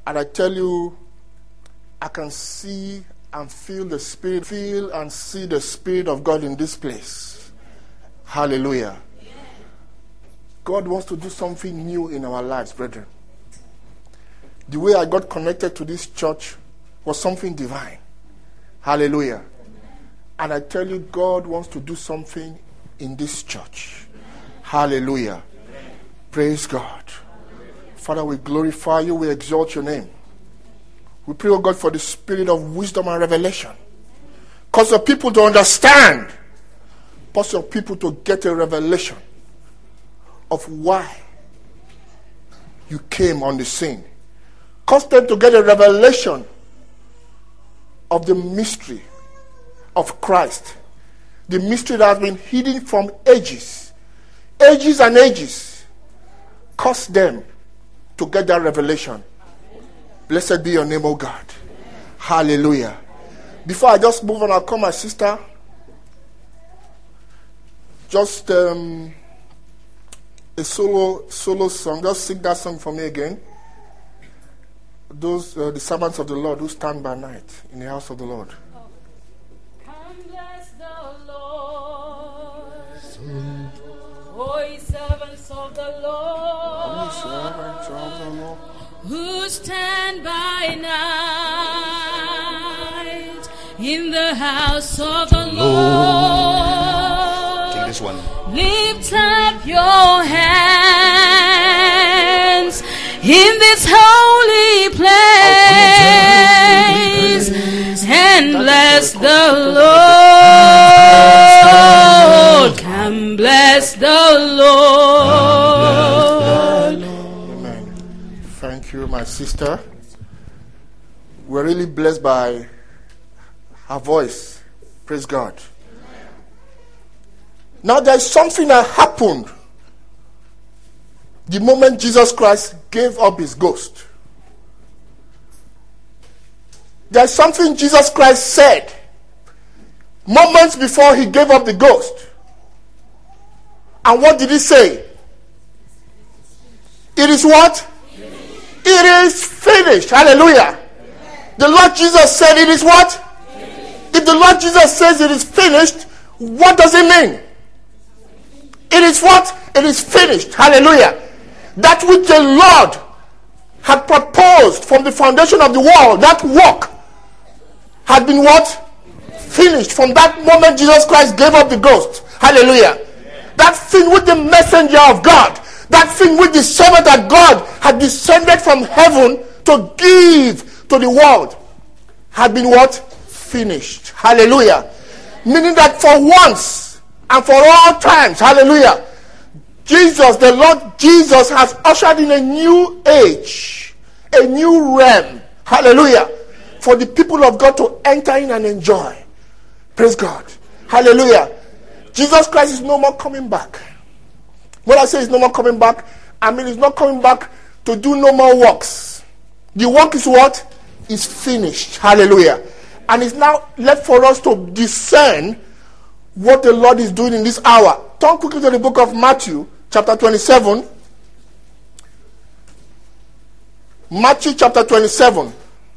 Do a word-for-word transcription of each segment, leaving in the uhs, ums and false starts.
And I tell you, I can see and feel the Spirit, feel and see the Spirit of God in this place. Hallelujah. God wants to do something new in our lives, brethren. The way I got connected to this church was something divine. Hallelujah. And I tell you, God wants to do something in this church. Hallelujah. Praise God. Father, we glorify you. We exalt your name. We pray, oh God, for the spirit of wisdom and revelation. Cause your people to understand. Cause your people to get a revelation of why you came on the scene. Cause them to get a revelation of the mystery of Christ. The mystery that has been hidden from ages. Ages and ages. Cause them to get that revelation. Blessed be your name, O God. Hallelujah. Before I just move on, I'll call my sister. Just um, a solo solo song. Just sing that song for me again. Those uh, the servants of the Lord who stand by night in the house of the Lord. Come bless the Lord, O ye servants of the Lord, servants of the Lord, who stand by night in the house of the Lord. Take this one. Lift up your hands in this holy place and bless the Lord. Come bless the Lord. Amen. Thank you, my sister. We're really blessed by her voice. Praise God. Now there's something that happened the moment Jesus Christ gave up his ghost. There's something Jesus Christ said moments before he gave up the ghost. And what did he say? It is what? It is finished. Hallelujah. The Lord Jesus said it is what? If the Lord Jesus says it is finished, what does it mean? It is what? It is finished. Hallelujah. That which the Lord had proposed from the foundation of the world, that work had been what? Finished. From that moment Jesus Christ gave up the ghost. Hallelujah. That thing with the messenger of God, that thing with the servant that God had descended from heaven to give to the world, had been what? Finished. Hallelujah. Meaning that for once and for all times, hallelujah, Jesus, the Lord Jesus, has ushered in a new age, a new realm, hallelujah, for the people of God to enter in and enjoy. Praise God. Hallelujah. Jesus Christ is no more coming back. When I say he's no more coming back, I mean he's not coming back to do no more works. The work is what? Is finished. Hallelujah. And it's now left for us to discern what the Lord is doing in this hour. Turn quickly to the book of Matthew, chapter twenty-seven. Matthew chapter twenty-seven.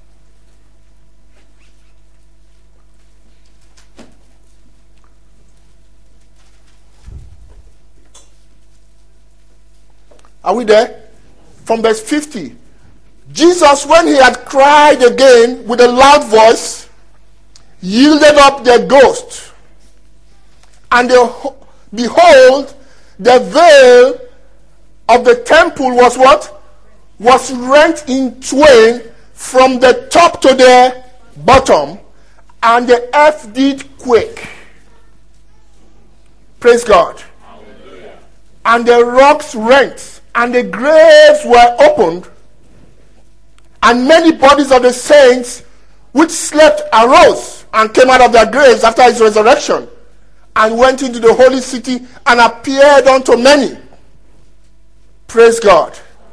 Are we there? From verse fifty. Jesus, when he had cried again with a loud voice, yielded up their ghost. And they, behold, the veil of the temple was what? Was rent in twain from the top to the bottom, and the earth did quake. Praise God. Hallelujah. And the rocks rent, and the graves were opened, and many bodies of the saints which slept arose and came out of their graves after his resurrection, and went into the holy city and appeared unto many. Praise God.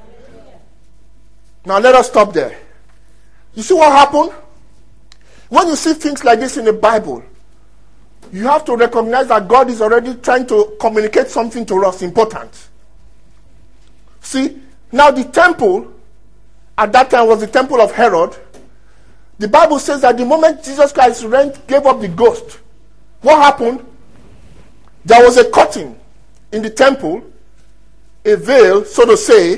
Now let us stop there. You see what happened? When you see things like this in the Bible, you have to recognize that God is already trying to communicate something to us important. See, now the temple at that time was the temple of Herod. The Bible says that the moment Jesus Christ rent, gave up the ghost, what happened? There was a curtain in the temple, a veil, so to say,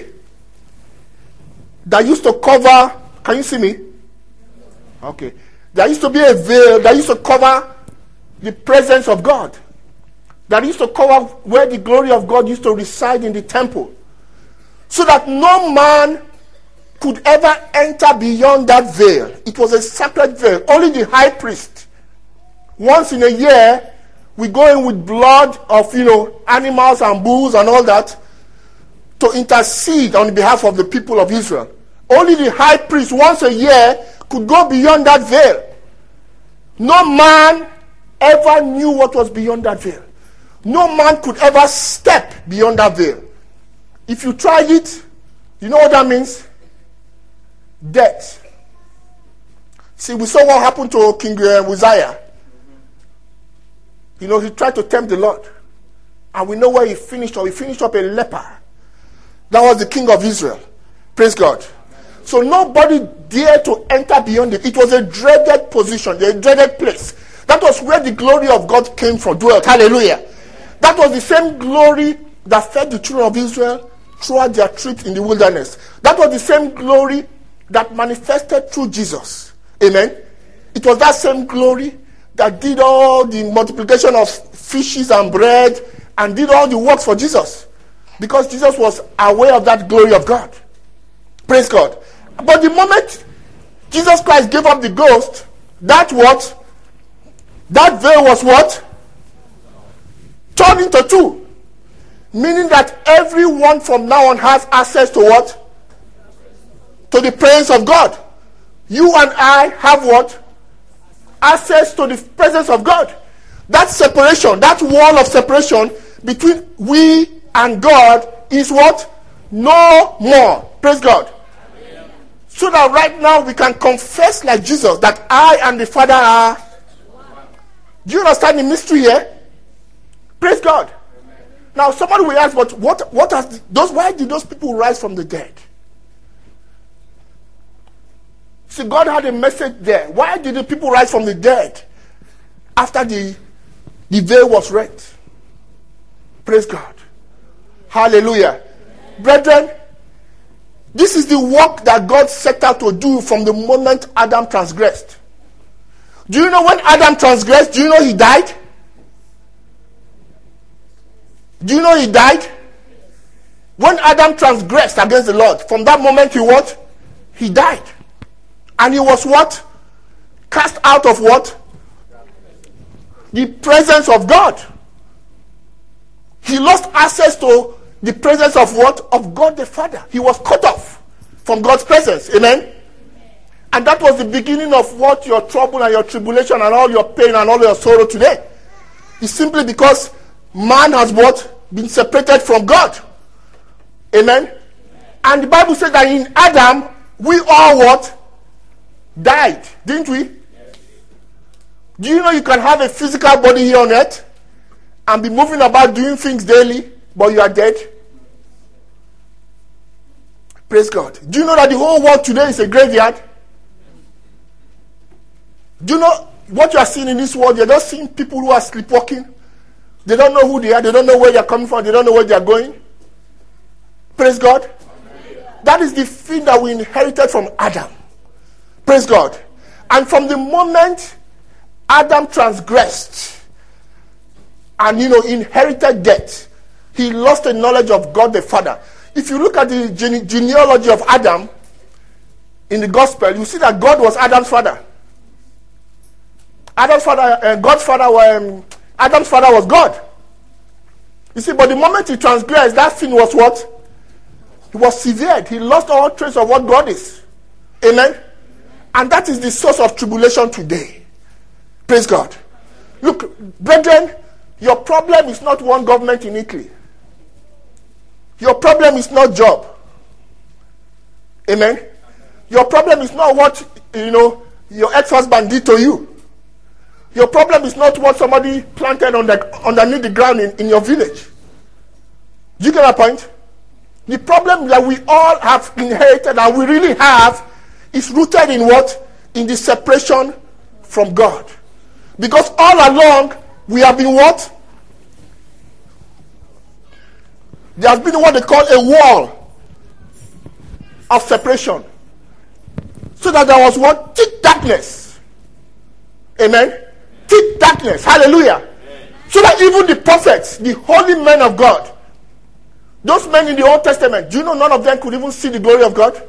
that used to cover. Can you see me? Okay. There used to be a veil that used to cover the presence of God. That used to cover where the glory of God used to reside in the temple. So that no man could ever enter beyond that veil. It was a sacred veil. Only the high priest. Once in a year, we go in with blood of, you know, animals and bulls and all that to intercede on behalf of the people of Israel. Only the high priest once a year could go beyond that veil. No man ever knew what was beyond that veil. No man could ever step beyond that veil. If you tried it, you know what that means? Death. See, we saw what happened to King uh, Uzziah. You know, he tried to tempt the Lord. And we know where he finished up. He finished up a leper. That was the king of Israel. Praise God. So nobody dared to enter beyond it. It was a dreaded position, a dreaded place. That was where the glory of God came from, dwelt. Hallelujah. That was the same glory that fed the children of Israel throughout their trip in the wilderness. That was the same glory that manifested through Jesus. Amen. It was that same glory that did all the multiplication of fishes and bread and did all the works for Jesus. Because Jesus was aware of that glory of God. Praise God. But the moment Jesus Christ gave up the ghost, that what? That veil was what? Turned into two. Meaning that everyone from now on has access to what? To the presence of God. You and I have what? Access to the presence of God. That separation, that wall of separation between we and God is what? No more. Praise God. Amen. So that right now we can confess like Jesus that I and the Father are one. Do you understand the mystery here? Praise God. Amen. Now somebody will ask, but what what has those why did those people rise from the dead? See, God had a message there. Why did the people rise from the dead after the, the veil was rent? Praise God. Hallelujah. Amen. Brethren, this is the work that God set out to do from the moment Adam transgressed. Do you know when Adam transgressed, do you know he died? Do you know he died? When Adam transgressed against the Lord, from that moment he what? He died. And he was what? Cast out of what? The presence of God. He lost access to the presence of what? Of God the Father. He was cut off from God's presence. Amen? And that was the beginning of what your trouble and your tribulation and all your pain and all your sorrow today. It's simply because man has what? Been separated from God. Amen? And the Bible says that in Adam, we all what? Died, didn't we? Yes. Do you know you can have a physical body here on earth and be moving about doing things daily, but you are dead? Praise God. Do you know that the whole world today is a graveyard? Do you know what you are seeing in this world? You're just seeing people who are sleepwalking. They don't know who they are. They don't know where they're coming from. They don't know where they're going. Praise God. Amen. That is the thing that we inherited from Adam. Praise God. And from the moment Adam transgressed and, you know, inherited death, he lost the knowledge of God the Father. If you look at the gene- genealogy of Adam in the gospel, you see that God was Adam's father. Adam's father, uh, God's father, um, Adam's father was God. You see, but the moment he transgressed, that sin was what? He was severed. He lost all trace of what God is. Amen? And that is the source of tribulation today. Praise God. Look, brethren, your problem is not one government in Italy. Your problem is not job. Amen? Your problem is not what, you know, your ex-husband did to you. Your problem is not what somebody planted on the, underneath the ground in, in your village. Do you get my point? The problem that we all have inherited and we really have is rooted in what? In the separation from God. Because all along we have been what? There has been what they call a wall of separation. So that there was what? Thick darkness. Amen? Thick darkness. Hallelujah. Amen. So that even the prophets, the holy men of God, those men in the Old Testament, do you know none of them could even see the glory of God?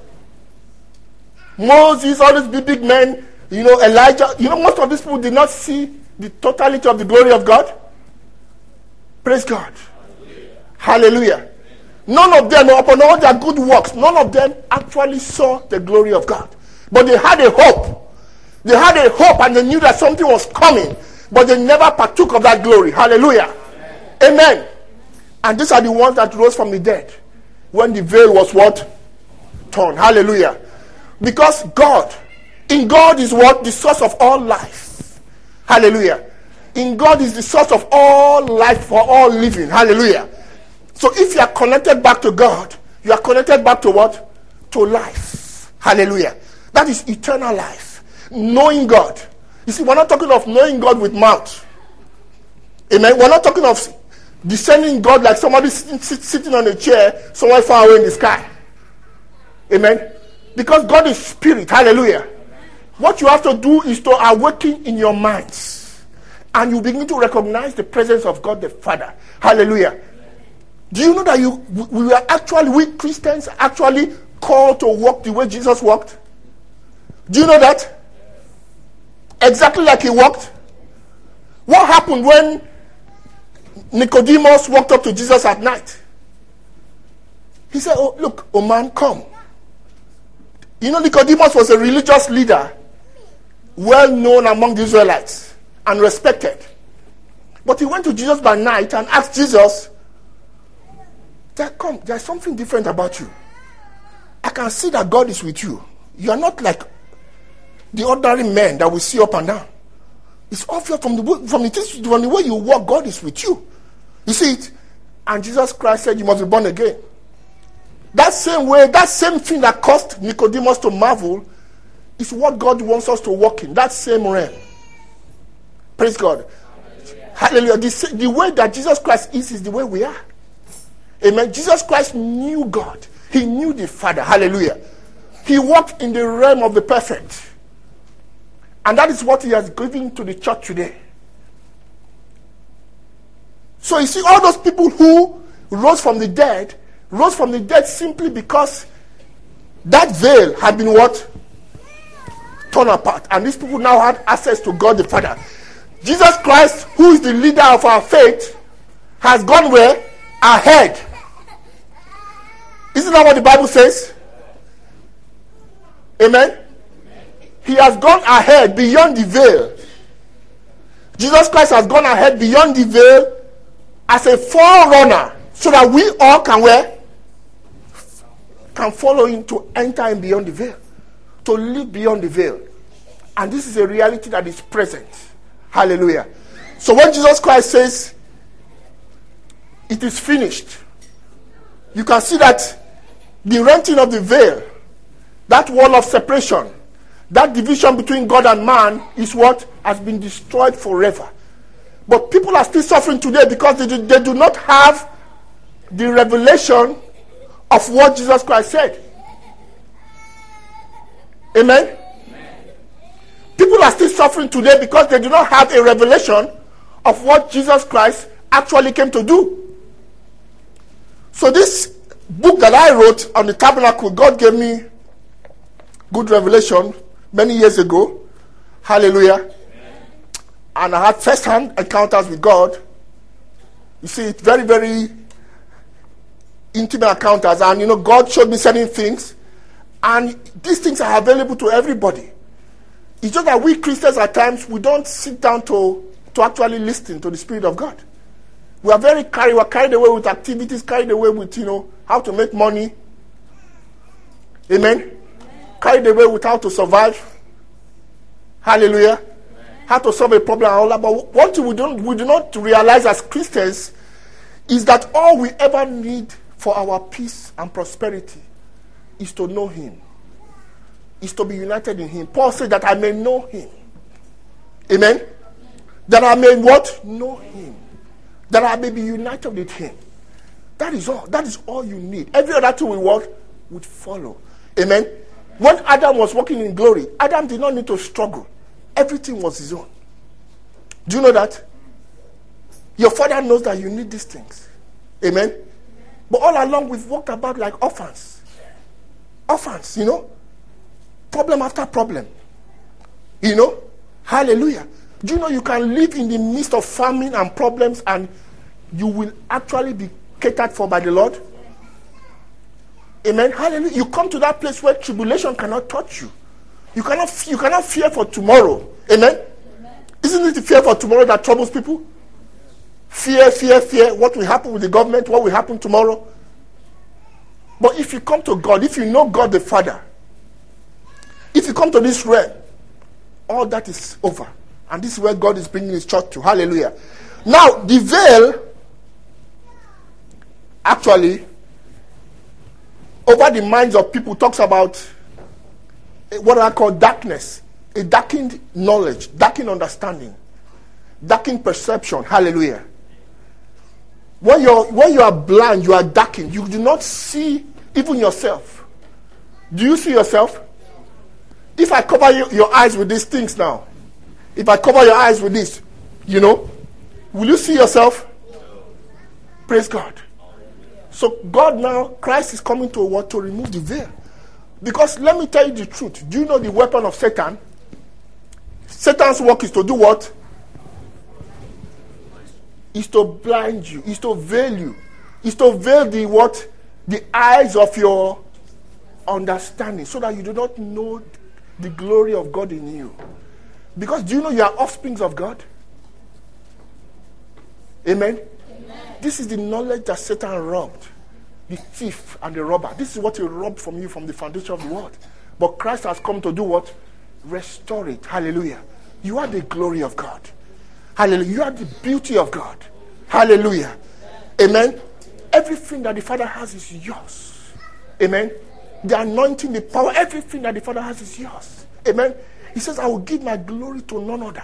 Moses, all these big, big men, you know, Elijah, you know, most of these people did not see the totality of the glory of God. Praise God. Hallelujah. Hallelujah. None of them, upon all their good works, none of them actually saw the glory of God. But they had a hope. They had a hope and they knew that something was coming. But they never partook of that glory. Hallelujah. Amen. Amen. And these are the ones that rose from the dead. When the veil was what? Torn. Hallelujah. Because God, in God is what? The source of all life. Hallelujah. In God is the source of all life for all living. Hallelujah. So if you are connected back to God, you are connected back to what? To life. Hallelujah. That is eternal life. Knowing God. You see, we're not talking of knowing God with mouth. Amen. We're not talking of descending God like somebody sitting, sitting on a chair somewhere far away in the sky. Amen. Because God is spirit. Hallelujah. What you have to do is to awaken in your minds. And you begin to recognize the presence of God the Father. Hallelujah. Do you know that you we are actually, we Christians are actually called to walk the way Jesus walked? Do you know that? Exactly like he walked. What happened when Nicodemus walked up to Jesus at night? He said, oh, look, oh man, come. You know, Nicodemus was a religious leader, well known among the Israelites and respected. But he went to Jesus by night and asked Jesus, come, there's something different about you. I can see that God is with you. You are not like the ordinary men that we see up and down. It's obvious from the way, from the, from the way you walk, God is with you. You see it? And Jesus Christ said, you must be born again. That same way, that same thing that caused Nicodemus to marvel is what God wants us to walk in. That same realm. Praise God. Hallelujah. Hallelujah. The, the way that Jesus Christ is, is the way we are. Amen. Jesus Christ knew God. He knew the Father. Hallelujah. He walked in the realm of the perfect. And that is what he has given to the church today. So you see, all those people who rose from the dead, rose from the dead simply because that veil had been what? Torn apart. And these people now had access to God the Father. Jesus Christ, who is the leader of our faith, has gone where? Ahead. Isn't that what the Bible says? Amen? He has gone ahead beyond the veil. Jesus Christ has gone ahead beyond the veil as a forerunner so that we all can where? Can follow him to enter in beyond the veil. To live beyond the veil. And this is a reality that is present. Hallelujah. So when Jesus Christ says, it is finished, you can see that the renting of the veil, that wall of separation, that division between God and man is what has been destroyed forever. But people are still suffering today because they do, they do not have the revelation of what Jesus Christ said. Amen? Amen? People are still suffering today because they do not have a revelation of what Jesus Christ actually came to do. So this book that I wrote on the tabernacle, God gave me good revelation many years ago. Hallelujah. Amen. And I had first-hand encounters with God. You see, it's very, very intimate encounters. And, you know, God showed me certain things. And these things are available to everybody. It's just that we Christians at times, we don't sit down to, to actually listen to the Spirit of God. We are very carried, we are carried away with activities, carried away with, you know, how to make money. Amen? Amen. Carried away with how to survive. Hallelujah. Amen. How to solve a problem and all that. But one thing we don't we do not realize as Christians is that all we ever need for our peace and prosperity is to know him, is to be united in him. Paul said that I may know him. Amen? That I may what? Know him. That I may be united with him. That is all. That is all you need. Every other thing will work, would follow. Amen? When Adam was walking in glory, Adam did not need to struggle. Everything was his own. Do you know that? Your father knows that you need these things. Amen? But all along we've walked about like orphans. Orphans, you know? Problem after problem. You know? Hallelujah. Do you know you can live in the midst of famine and problems and you will actually be catered for by the Lord? Amen. Hallelujah. You come to that place where tribulation cannot touch you. You cannot, you cannot fear for tomorrow. Amen? Amen. Isn't it the fear for tomorrow that troubles people? Fear, fear, fear. What will happen with the government? What will happen tomorrow? But if you come to God, if you know God the Father, if you come to this realm, all that is over. And this is where God is bringing his church to. Hallelujah. Now, the veil, actually, over the minds of people, talks about what I call darkness. A darkened knowledge, darkened understanding, darkened perception. Hallelujah. When you're, when you are blind, you are darkened. You do not see even yourself. Do you see yourself? If I cover you, your eyes with these things now, if I cover your eyes with this, you know, will you see yourself? Praise God. So God now, Christ is coming to what? To remove the veil. Because let me tell you the truth. Do you know the weapon of Satan? Satan's work is to do what? Is to blind you. Is to veil you. Is to veil the what? The eyes of your understanding. So that you do not know the glory of God in you. Because do you know you are offsprings of God? Amen? Amen. This is the knowledge that Satan robbed. The thief and the robber. This is what he robbed from you from the foundation of the world. But Christ has come to do what? Restore it. Hallelujah. You are the glory of God. Hallelujah. You are the beauty of God. Hallelujah. Amen. Everything that the Father has is yours. Amen. The anointing, the power, everything that the Father has is yours. Amen. He says, I will give my glory to none other.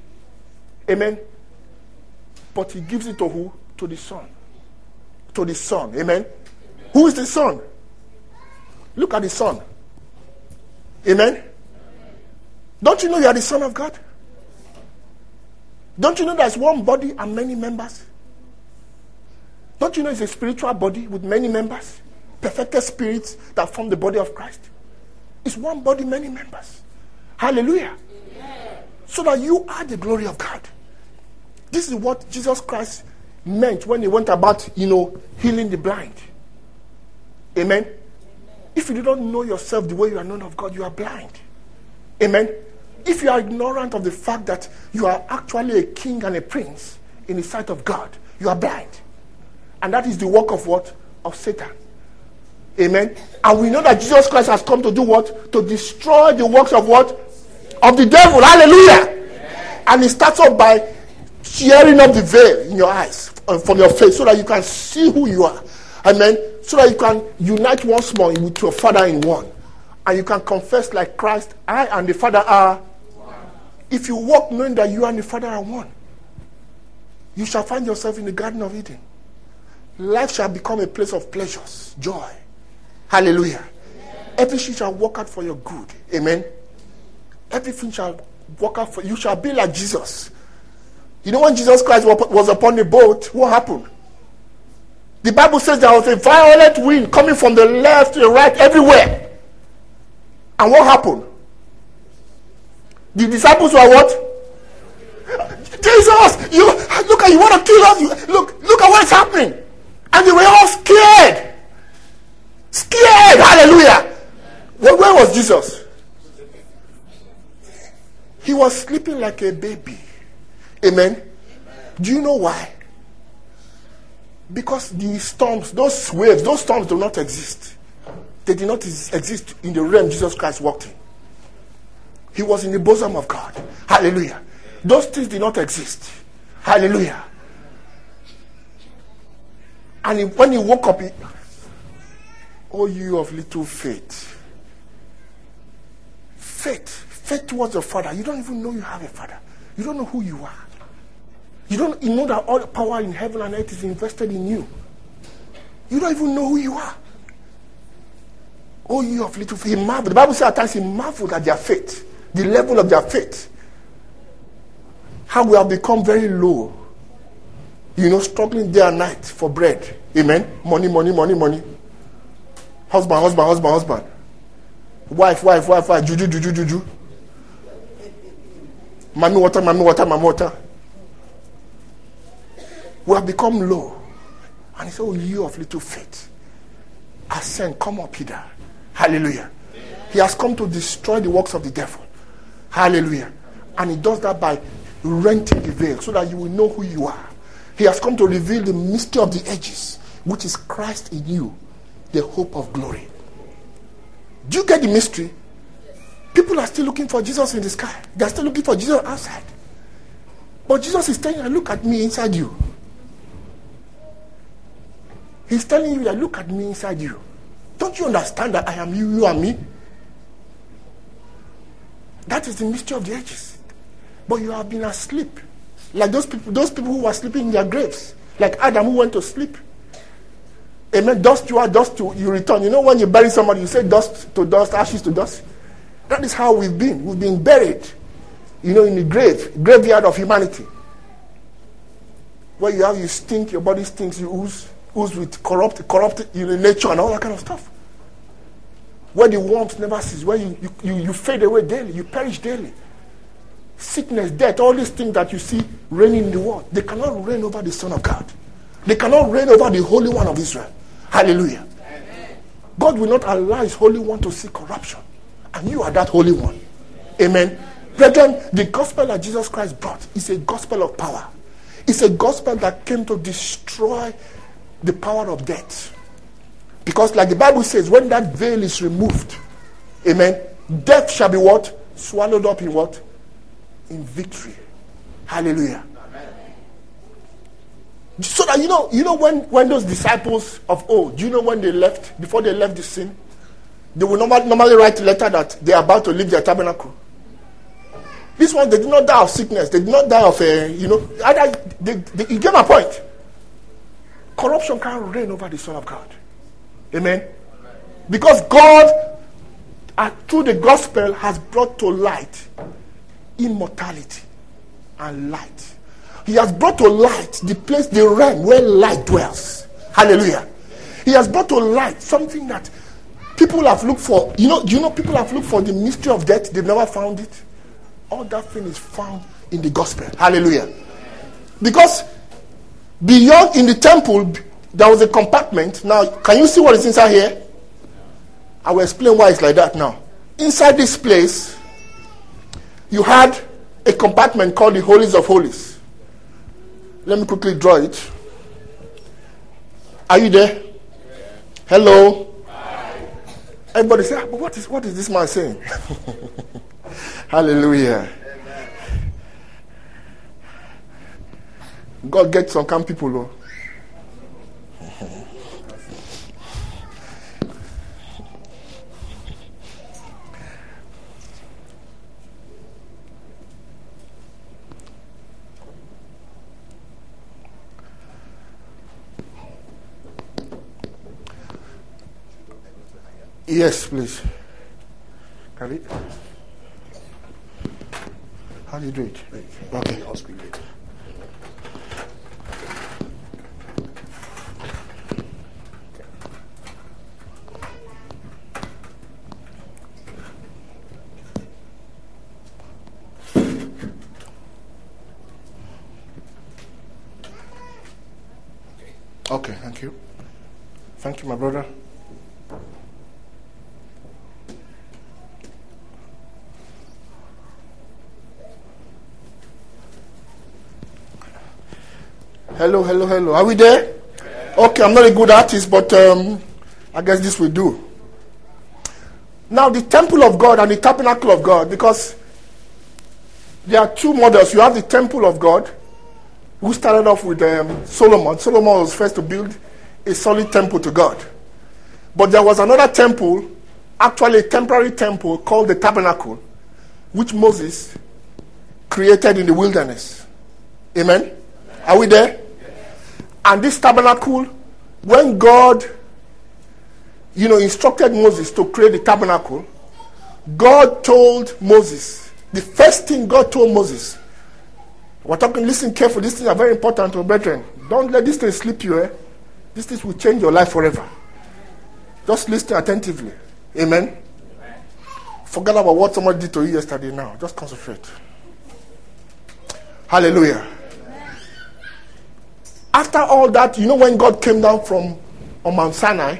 Amen. But he gives it to who? To the Son. To the Son. Amen. Amen. Who is the Son? Look at the Son. Amen. Amen. Don't you know you are the Son of God? Don't you know there's one body and many members? Don't you know it's a spiritual body with many members? Perfected spirits that form the body of Christ. It's one body, many members. Hallelujah. Amen. So that you are the glory of God. This is what Jesus Christ meant when he went about, you know, healing the blind. Amen. Amen. If you do not know yourself the way you are known of God, you are blind. Amen. If you are ignorant of the fact that you are actually a king and a prince in the sight of God, you are blind. And that is the work of what? Of Satan. Amen. And we know that Jesus Christ has come to do what? To destroy the works of what? Of the devil. Hallelujah. Amen. And it starts off by tearing up the veil in your eyes, from your face, so that you can see who you are. Amen. So that you can unite once more with your Father in one. And you can confess like Christ, I and the Father are one. If you walk knowing that you and the Father are one, you shall find yourself in the Garden of Eden. Life shall become a place of pleasures, joy. Hallelujah. Amen. Everything shall work out for your good. Amen. Everything shall work out for you. You shall be like Jesus. You know when Jesus Christ was upon the boat, what happened? The Bible says there was a violent wind coming from the left to the right, everywhere. And what happened? The disciples were what? Jesus, you look at you want to kill us. You, look, look at what's happening. And they were all scared. Scared. Hallelujah. Well, where was Jesus? He was sleeping like a baby. Amen. Do you know why? Because the storms, those waves, those storms do not exist. They did not exist in the realm Jesus Christ walked in. He was in the bosom of God. Hallelujah. Those things did not exist. Hallelujah. And he, when he woke up, he, Oh, you of little faith. Faith. Faith towards the Father. You don't even know you have a Father. You don't know who you are. You don't you know that all the power in heaven and earth is invested in you. You don't even know who you are. Oh, you of little faith. He marveled. The Bible says at times he marveled at their faith. The level of their faith. How we have become very low. You know, struggling day and night for bread. Amen. Money, money, money, money. Husband, husband, husband, husband. Wife, wife, wife, wife. Juju, juju, juju. Mommy water, mommy water, mommy water. We have become low. And he said, oh, you of little faith. Ascend, come up hither. Hallelujah. Amen. He has come to destroy the works of the devil. Hallelujah. And he does that by renting the veil so that you will know who you are. He has come to reveal the mystery of the ages, which is Christ in you, the hope of glory. Do you get the mystery? People are still looking for Jesus in the sky. They are still looking for Jesus outside. But Jesus is telling you, look at me inside you. He's telling you that look at me inside you. Don't you understand that I am you, you are me? That is the mystery of the ages. But you have been asleep. Like those people, those people who were sleeping in their graves. Like Adam who went to sleep. Amen. Dust you are, dust to you return. You know when you bury somebody, you say dust to dust, ashes to dust. That is how we've been. We've been buried. You know, in the grave, graveyard of humanity. Where you have, you stink, your body stinks, you ooze. Who's with corrupt, corrupt you know, nature and all that kind of stuff. Where the warmth never ceases, where you, you, you, you fade away daily, you perish daily. Sickness, death, all these things that you see reigning in the world, they cannot reign over the Son of God. They cannot reign over the Holy One of Israel. Hallelujah. Amen. God will not allow his Holy One to see corruption. And you are that Holy One. Amen. Brethren, the gospel that Jesus Christ brought is a gospel of power. It's a gospel that came to destroy the power of death. Because like the Bible says, when that veil is removed, amen, death shall be what? Swallowed up in what? In victory. Hallelujah. Amen. So that you know, you know when, when those disciples of old, do you know when they left, before they left the scene, they will normally, normally write a letter that they are about to leave their tabernacle. This one, they did not die of sickness. They did not die of, uh, you know, either they, they, you get my point. Corruption can't reign over the Son of God. Amen? Because God, uh, through the gospel, has brought to light immortality and light. He has brought to light the place, the realm where light dwells. Hallelujah. He has brought to light something that people have looked for. You know, you know, people have looked for the mystery of death. They've never found it. All that thing is found in the gospel. Hallelujah. Because beyond in the temple, there was a compartment. Now, can you see what is inside here? I will explain why it's like that now. Inside this place, you had a compartment called the Holies of Holies. Let me quickly draw it. Are you there? Hello? Everybody say, but what is what is this man saying? Hallelujah. God gets some kind of people, though. Yes, please. Can we? How do you do it? Okay. I'll speak later. Okay, thank you. Thank you, my brother. Hello, hello, hello. Are we there? Okay, I'm not a good artist, but um, I guess this will do. Now, the temple of God and the tabernacle of God, because there are two models. You have the temple of God, who started off with um, Solomon. Solomon was first to build a solid temple to God. But there was another temple, actually a temporary temple called the tabernacle, which Moses created in the wilderness. Amen? Are we there? And this tabernacle, when God, you know, instructed Moses to create the tabernacle, God told Moses, the first thing God told Moses, we're talking, listen carefully, these things are very important, oh, brethren. Don't let this thing slip you, eh? These things will change your life forever. Just listen attentively. Amen? Amen. Forget about what somebody did to you yesterday now. Just concentrate. Hallelujah. Amen. After all that, you know when God came down from on Mount Sinai,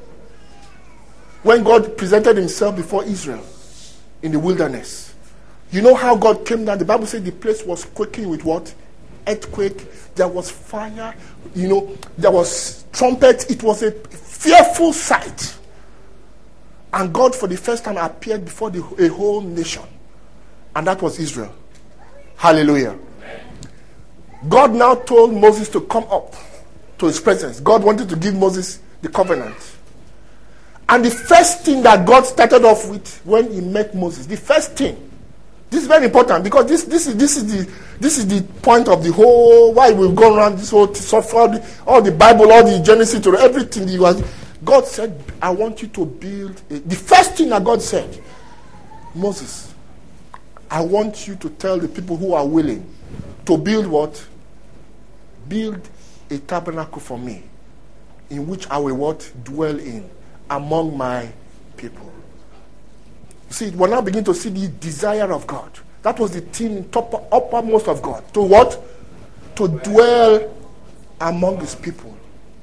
when God presented himself before Israel in the wilderness, you know how God came down? The Bible says the place was quaking with what? Earthquake. There was fire. You know, there was trumpet. It was a fearful sight. And God, for the first time, appeared before the, a whole nation. And that was Israel. Hallelujah. Amen. God now told Moses to come up to his presence. God wanted to give Moses the covenant. And the first thing that God started off with when he met Moses, the first thing, this is very important because this, this is this is the this is the point of the whole why we've gone around this whole stuff, all the, all the Bible, all the Genesis, to everything. You are, God said, "I want you to build." A, the first thing that God said, Moses, I want you to tell the people who are willing to build what? Build a tabernacle for me, in which I will what? Dwell in among my people. See, we're now beginning to see the desire of God. That was the thing top, uppermost of God. To what? To dwell among his people.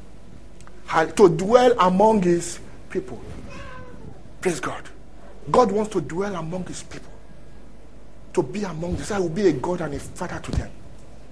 To dwell among his people. Praise God. God wants to dwell among his people. To be among them. I will be a God and a father to them.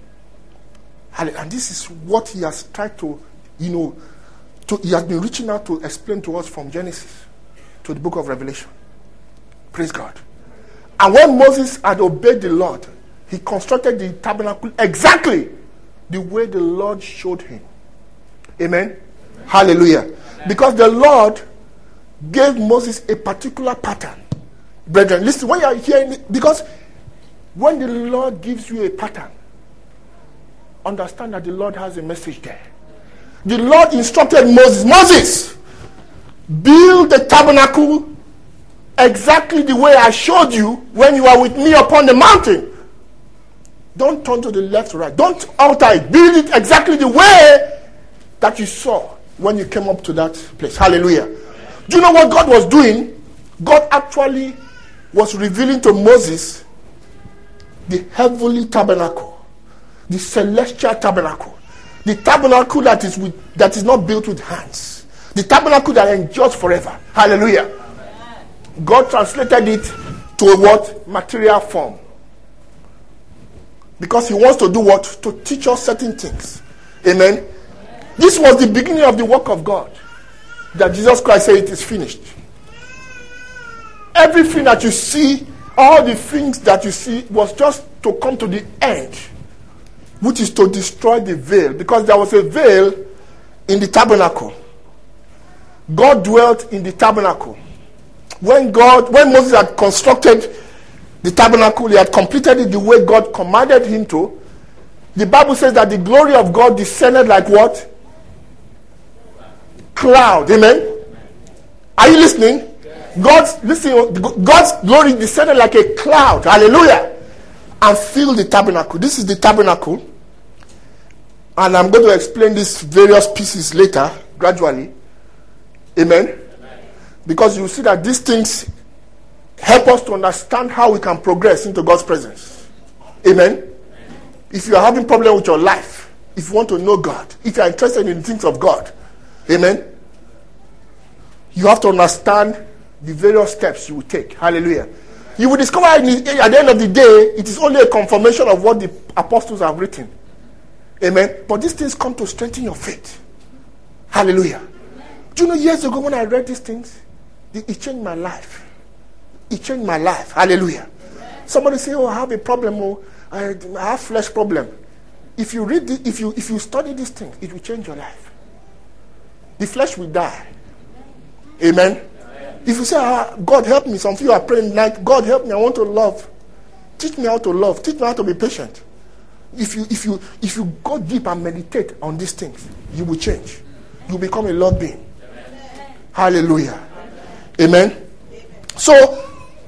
And this is what he has tried to, you know, to, he has been reaching out to explain to us from Genesis to the book of Revelation. Praise God. And when Moses had obeyed the Lord, he constructed the tabernacle exactly the way the Lord showed him. Amen? Amen. Hallelujah. Amen. Because the Lord gave Moses a particular pattern. Brethren, listen, when you are hearing it, because when the Lord gives you a pattern, understand that the Lord has a message there. The Lord instructed Moses, Moses, build the tabernacle exactly the way I showed you when you are with me upon the mountain. Don't turn to the left or right. Don't alter it. Build it exactly the way that you saw when you came up to that place. Hallelujah. Do you know what God was doing? God actually was revealing to Moses the heavenly tabernacle, the celestial tabernacle, the tabernacle that is with, that is not built with hands, the tabernacle that endures forever. Hallelujah. God translated it to a what? Material form. Because he wants to do what? To teach us certain things. Amen. This was the beginning of the work of God. That Jesus Christ said it is finished. Everything that you see, all the things that you see was just to come to the end, which is to destroy the veil. Because there was a veil in the tabernacle. God dwelt in the tabernacle. When God, when Moses had constructed the tabernacle, he had completed it the way God commanded him to. The Bible says that the glory of God descended like what? Cloud. Amen. Are you listening? God's listen. God's glory descended like a cloud. Hallelujah. And filled the tabernacle. This is the tabernacle. And I'm going to explain these various pieces later, gradually. Amen. Because you see that these things help us to understand how we can progress into God's presence. Amen? Amen. If you are having problem with your life, if you want to know God, if you are interested in the things of God, amen, you have to understand the various steps you will take. Hallelujah. You will discover at the end of the day, it is only a confirmation of what the apostles have written. Amen? But these things come to strengthen your faith. Hallelujah. Do you know years ago when I read these things, it changed my life. It changed my life. Hallelujah. Amen. Somebody say, "Oh, I have a problem. Oh, I, I have flesh problem." If you read, the, if you if you study these things, it will change your life. The flesh will die. Amen. Amen. If you say, ah, God help me, some of you are praying like, God help me, I want to love. Teach me how to love. Teach me how to be patient. If you if you if you go deep and meditate on these things, you will change. You will become a Lord being. Amen. Hallelujah. Amen. Amen. So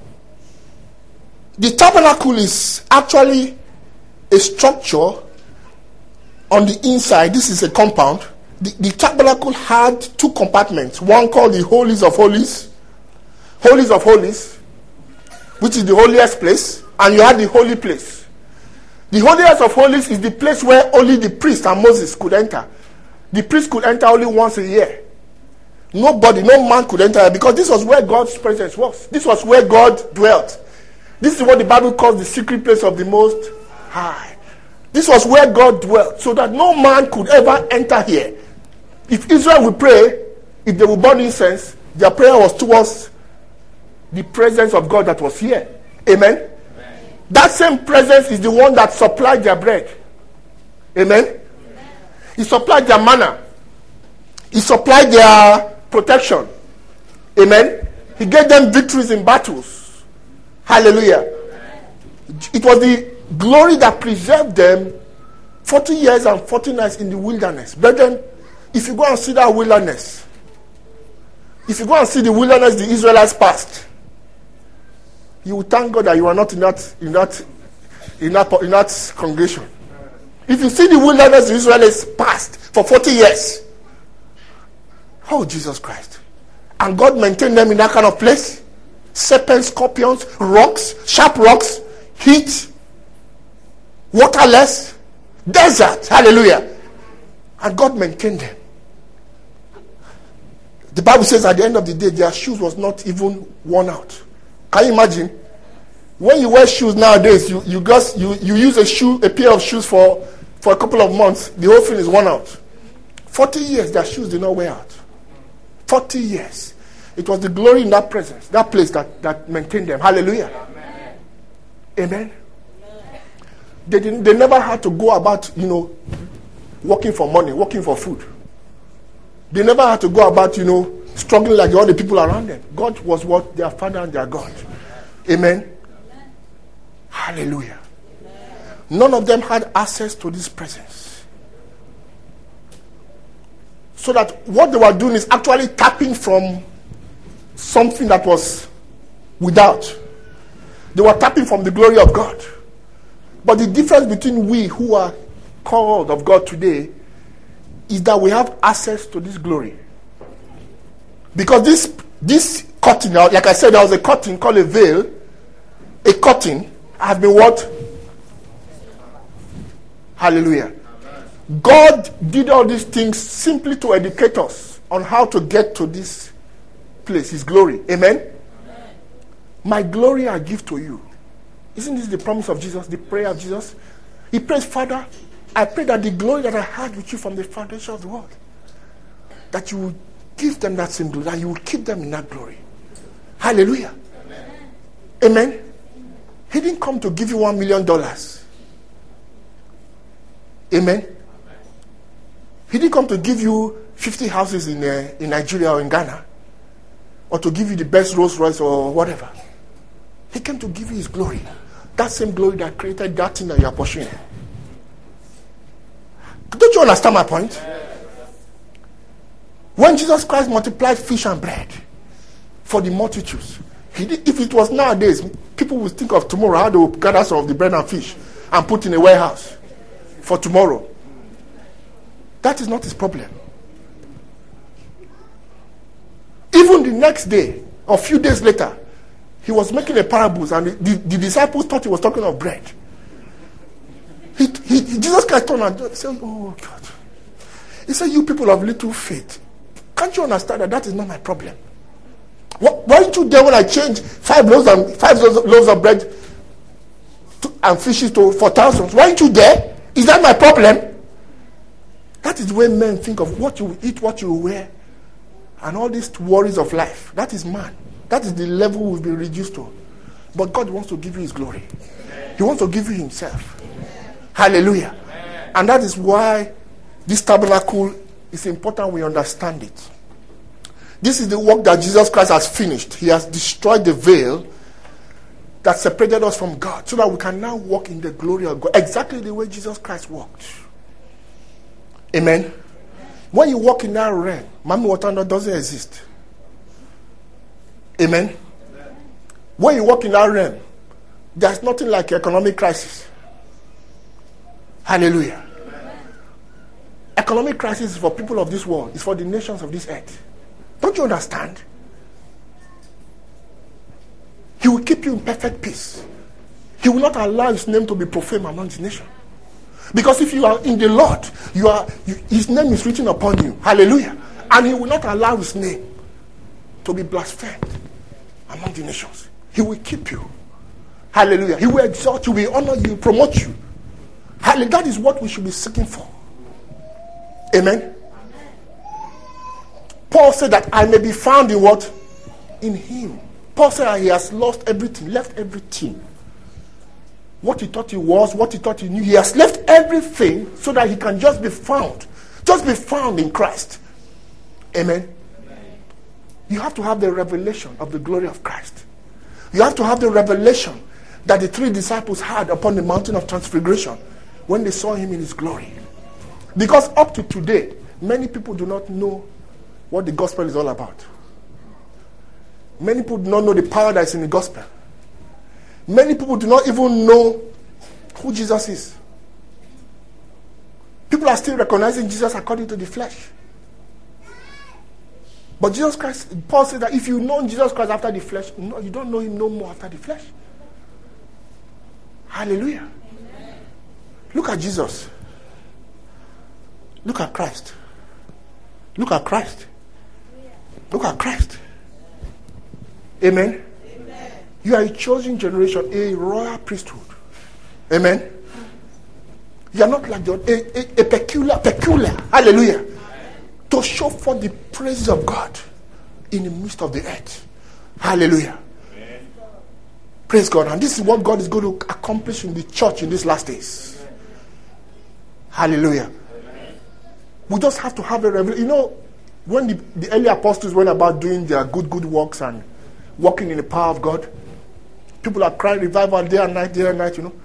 the tabernacle is actually a structure on the inside. This is a compound. The, the tabernacle had two compartments. One called the Holies of Holies. Holies of Holies, which is the holiest place. And you had the holy place. The holiest of holies is the place where only the priest and Moses could enter. The priest could enter only once a year. Nobody, no man could enter, because this was where God's presence was. This was where God dwelt. This is what the Bible calls the secret place of the Most High. This was where God dwelt, so that no man could ever enter here. If Israel would pray, if they would burn incense, their prayer was towards the presence of God that was here. Amen? Amen. That same presence is the one that supplied their bread. Amen? Amen. He supplied their manna. He supplied their protection. Amen? He gave them victories in battles. Hallelujah. Amen. It was the glory that preserved them forty years and forty nights in the wilderness. Brethren, if you go and see that wilderness, if you go and see the wilderness the Israelites passed, you will thank God that you are not in that in that in that in that congregation. If you see the wilderness the Israelites passed for forty years, oh Jesus Christ, and God maintained them in that kind of place, serpents, scorpions, rocks, sharp rocks, heat, waterless, desert, hallelujah, and God maintained them. The Bible says at the end of the day, their shoes was not even worn out. Can you imagine? When you wear shoes nowadays, you you just you, you use a shoe, a pair of shoes for, for a couple of months, the whole thing is worn out. Forty years, their shoes did not wear out. Forty years. It was the glory in that presence, that place that, that maintained them. Hallelujah. Amen. Amen. Amen. They didn't they never had to go about, you know, working for money, working for food. They never had to go about, you know, struggling like all the people around them. God was what? Their Father and their God. Amen. Amen. Hallelujah. Amen. None of them had access to this presence. So that what they were doing is actually tapping from something that was without. They were tapping from the glory of God. But the difference between we who are called of God today is that we have access to this glory. Because this this curtain, like I said, there was a curtain called a veil. A curtain has been what? Hallelujah. Amen. God did all these things simply to educate us on how to get to this place, His glory. Amen? Amen. My glory I give to you. Isn't this the promise of Jesus, the prayer of Jesus? He prays, Father, I pray that the glory that I had with you from the foundation of the world, that you will give them that same glory, that you will keep them in that glory. Hallelujah. Amen. Amen. He didn't come to give you one million dollars. Amen. Amen. He didn't come to give you fifty houses in uh, in Nigeria or in Ghana, or to give you the best Rolls Royce or whatever. He came to give you His glory. That same glory that created that thing that you are pursuing. Don't you understand my point? When Jesus Christ multiplied fish and bread for the multitudes, he did, if it was nowadays, people would think of tomorrow, how they will gather some of the bread and fish and put in a warehouse for tomorrow. That is not His problem. Even the next day, or a few days later, He was making a parables, and the, the, the disciples thought He was talking of bread. He, he, Jesus Christ turned and said, oh God. He said, you people of little faith, can't you understand that that is not my problem? What, weren't you there when I changed five loaves and five loaves of bread to, and fishes to for thousands? Weren't you there? Is that my problem? That is the way men think of what you eat, what you wear, and all these worries of life. That is man. That is the level we've been reduced to. But God wants to give you His glory. He wants to give you Himself. Hallelujah. Amen. And that is why this tabernacle is important we understand it. This is the work that Jesus Christ has finished. He has destroyed the veil that separated us from God so that we can now walk in the glory of God exactly the way Jesus Christ walked. Amen. When you walk in that realm, Mami Watanda doesn't exist. Amen. When you walk in that realm, there's nothing like economic crisis. Hallelujah. Amen. Economic crisis is for people of this world. It's for the nations of this earth. Don't you understand? He will keep you in perfect peace. He will not allow his name to be profaned among the nations. Because if you are in the Lord, you are you, his name is written upon you. Hallelujah. And he will not allow his name to be blasphemed among the nations. He will keep you. Hallelujah. He will exalt you, he will honor you, promote you. Hallelujah. That is what we should be seeking for. Amen. Paul said that I may be found in what? In him. Paul said that he has lost everything, left everything. What he thought he was, what he thought he knew. He has left everything so that he can just be found. Just be found in Christ. Amen. Amen. You have to have the revelation of the glory of Christ. You have to have the revelation that the three disciples had upon the mountain of transfiguration when they saw him in his glory. Because up to today, many people do not know what the gospel is all about. Many people do not know the power that is in the gospel. Many people do not even know who Jesus is. People are still recognizing Jesus according to the flesh. But Jesus Christ, Paul said that if you know Jesus Christ after the flesh, no, you don't know him no more after the flesh. Hallelujah. Amen. Look at Jesus. Look at Christ. Look at Christ. Look at Christ. Amen. Amen. You are a chosen generation, a royal priesthood. Amen. You are not like the a, a, a peculiar, peculiar. Hallelujah. Amen. To show forth the praises of God in the midst of the earth. Hallelujah. Amen. Praise God. And this is what God is going to accomplish in the church in these last days. Amen. Hallelujah. Amen. We just have to have a revelation. You know, when the, the early apostles went about doing their good, good works and walking in the power of God, people are crying revival day and night, day and night, you know.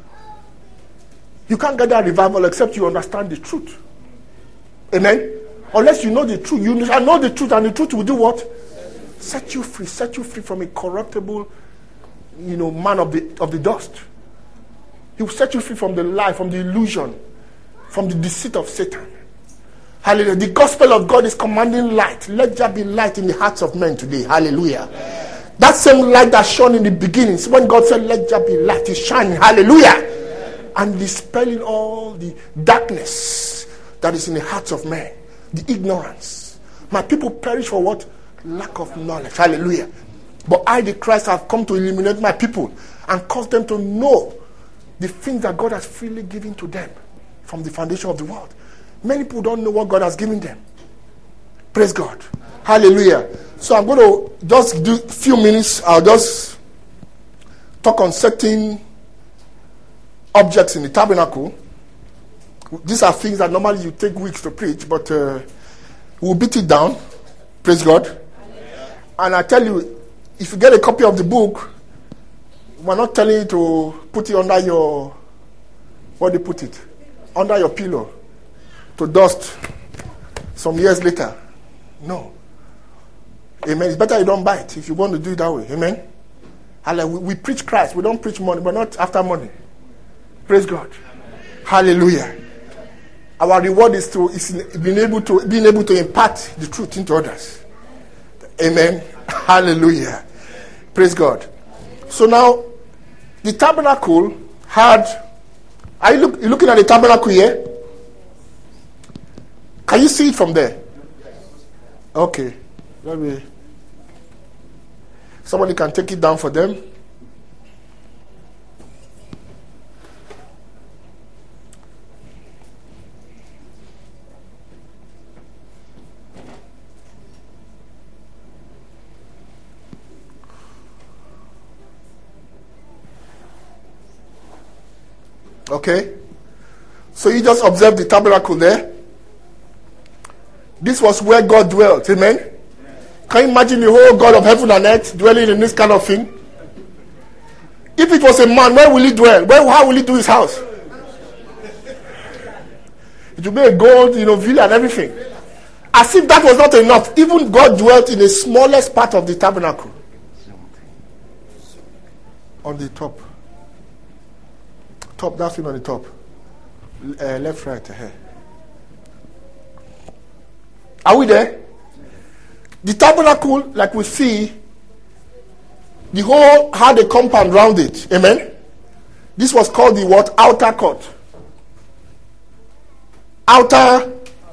You can't get that revival except you understand the truth. Amen? Unless you know the truth. You know the truth, and the truth will do what? Set you free. Set you free from a corruptible, you know, man of the of the dust. He will set you free from the lie, from the illusion, from the deceit of Satan. Hallelujah. The gospel of God is commanding light. Let there be light in the hearts of men today. Hallelujah. Amen. That same light that shone in the beginning. So when God said, let there be light, is shining. Hallelujah. Amen. And dispelling all the darkness that is in the hearts of men. The ignorance. My people perish for what? Lack of knowledge. Hallelujah. But I, the Christ, have come to illuminate my people and cause them to know the things that God has freely given to them from the foundation of the world. Many people don't know what God has given them. Praise God. Hallelujah. So I'm going to just do a few minutes. I'll just talk on certain objects in the tabernacle. These are things that normally you take weeks to preach, but uh, we'll beat it down. Praise God. Hallelujah. And I tell you, if you get a copy of the book, we're not telling you to put it under your, what do you put it? Under your pillow. To dust some years later. No. Amen. It's better you don't buy it if you want to do it that way. Amen. Hallelujah. We, we preach Christ. We don't preach money, but not after money. Praise God. Amen. Hallelujah. Our reward is to is being able to being able to impart the truth into others. Amen. Hallelujah. Praise God. So now, the tabernacle had. Are you, look, you looking at the tabernacle here? Can you see it from there? Okay. Let me. Somebody can take it down for them. Okay. So you just observe the tabernacle there. This was where God dwelt. Amen. Can you imagine the whole God of heaven and earth dwelling in this kind of thing? If it was a man, where will he dwell? Where, how will he do his house? It will be a gold, you know, villa and everything. As if that was not enough. Even God dwelt in the smallest part of the tabernacle. On the top. Top, that's it on the top. Uh, left, right, here. Are we there? The tabernacle, like we see, the whole had a compound around it. Amen? This was called the what? Outer court. Outer.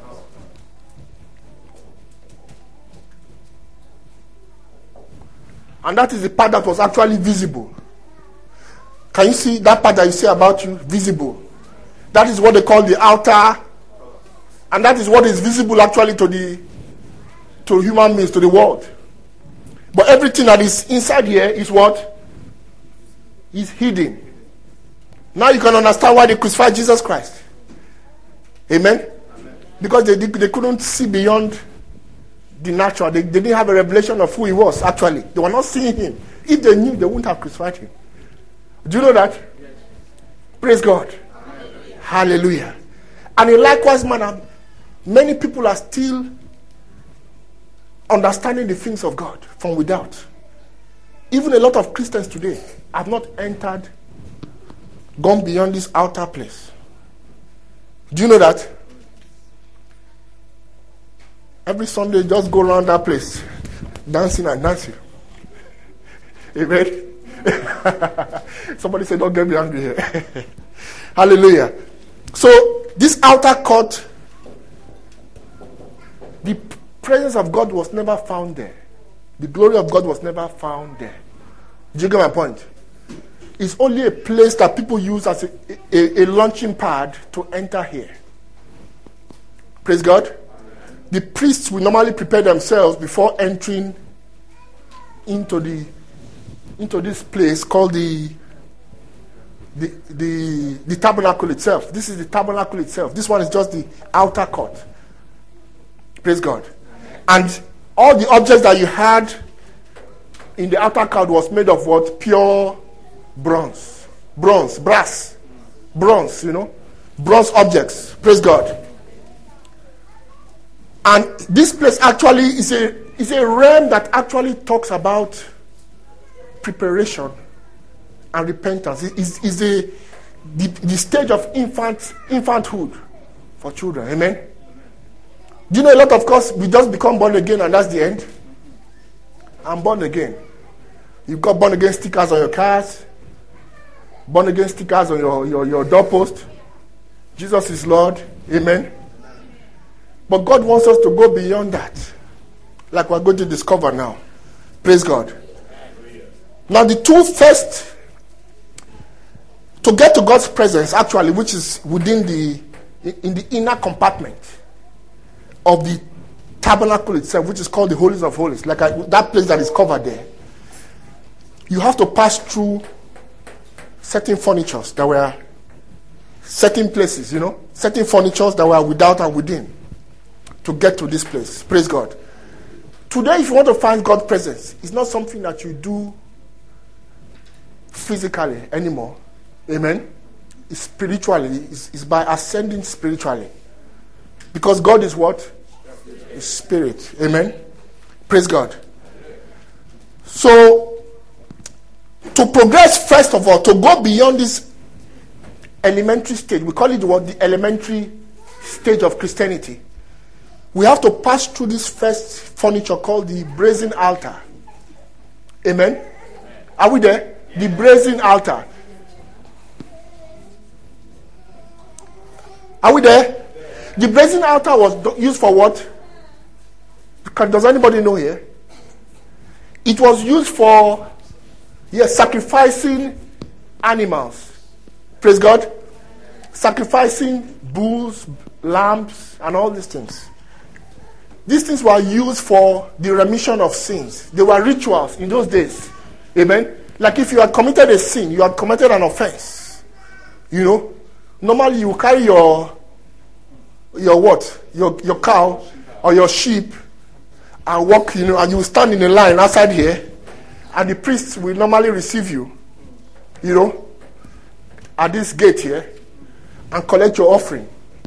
And that is the part that was actually visible. Can you see that part that you say about you? Visible. That is what they call the outer. And that is what is visible actually to the to human beings, to the world. But everything that is inside here is what? Is hidden. Now you can understand why they crucified Jesus Christ. Amen? Amen. Because they, they couldn't see beyond the natural. They, they didn't have a revelation of who he was, actually. They were not seeing him. If they knew, they wouldn't have crucified him. Do you know that? Yes. Praise God. Hallelujah. Hallelujah. And in likewise manner, many people are still understanding the things of God from without. Even a lot of Christians today have not entered, gone beyond this outer place. Do you know that? Every Sunday, just go around that place, dancing and dancing. Amen. Somebody said, don't get me angry here. Hallelujah. So, this outer court, the presence of God was never found there. The glory of God was never found there. Do you get my point? It's only a place that people use as a, a, a launching pad to enter here. Praise God. The priests will normally prepare themselves before entering into the into this place called the the the, the tabernacle itself. This is the tabernacle itself. This one is just the outer court. Praise God. And all the objects that you had in the outer court was made of what? Pure bronze. Bronze, brass, bronze, you know. Bronze objects. Praise God. And this place actually is a is a realm that actually talks about preparation and repentance. It is is a the, the stage of infant infanthood for children. Amen. Do you know a lot of course we just become born again and that's the end? I'm born again. You've got born again stickers on your cars, born again stickers on your, your, your doorpost. Jesus is Lord. Amen. But God wants us to go beyond that. Like we're going to discover now. Praise God. Now the two first, to get to God's presence actually, which is within the, in the inner compartment of the tabernacle itself, which is called the Holies of Holies, like I, that place that is covered there. You have to pass through certain furnitures that were certain places, you know, certain furnitures that were without and within to get to this place. Praise God. Today, if you want to find God's presence, it's not something that you do physically anymore. Amen. It's spiritually. It's, it's by ascending spiritually. Because God is what? Is spirit. Amen. Praise God. So, to progress, first of all, to go beyond this elementary stage, we call it what? The elementary stage of Christianity. We have to pass through this first furniture called the brazen altar. Amen? Are we there? The brazen altar. Are we there? The brazen altar was used for what? Does anybody know here? It was used for yes, sacrificing animals. Praise God. Sacrificing bulls, lambs, and all these things. These things were used for the remission of sins. They were rituals in those days. Amen. Like if you had committed a sin, you had committed an offense. You know, normally you carry your your what? Your your cow or your sheep and walk, you know, and you will stand in a line outside here, and the priest will normally receive you, you know, at this gate here, and collect your offering.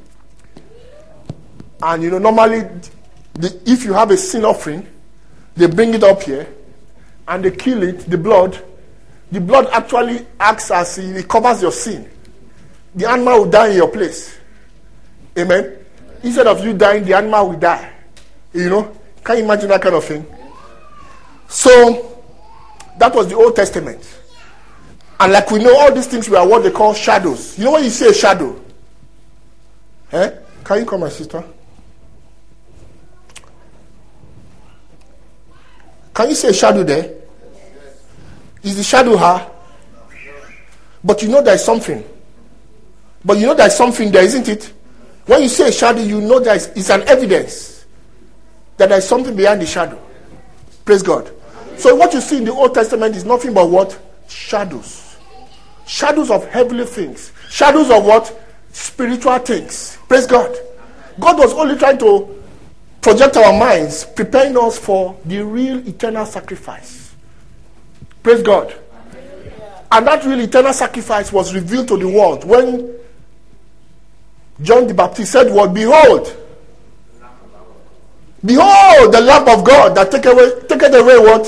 And, you know, normally, the, if you have a sin offering, they bring it up here, and they kill it, the blood. The blood actually acts as it covers your sin. The animal will die in your place. Amen? Instead of you dying, the animal will die. You know? Can you imagine that kind of thing? So, that was the Old Testament. And like we know, all these things were what they call shadows. You know when you say a shadow? Eh? Can you come, my sister? Can you say shadow there? Is the shadow her? But you know there is something. But you know there is something there, isn't it? When you say shadow, you know there is it's an evidence that there is something behind the shadow. Praise God. So what you see in the Old Testament is nothing but what? Shadows. Shadows of heavenly things. Shadows of what? Spiritual things. Praise God. God was only trying to project our minds, preparing us for the real eternal sacrifice. Praise God. And that real eternal sacrifice was revealed to the world when John the Baptist said, "What? Behold, behold the lamp of God that take away, taketh away what?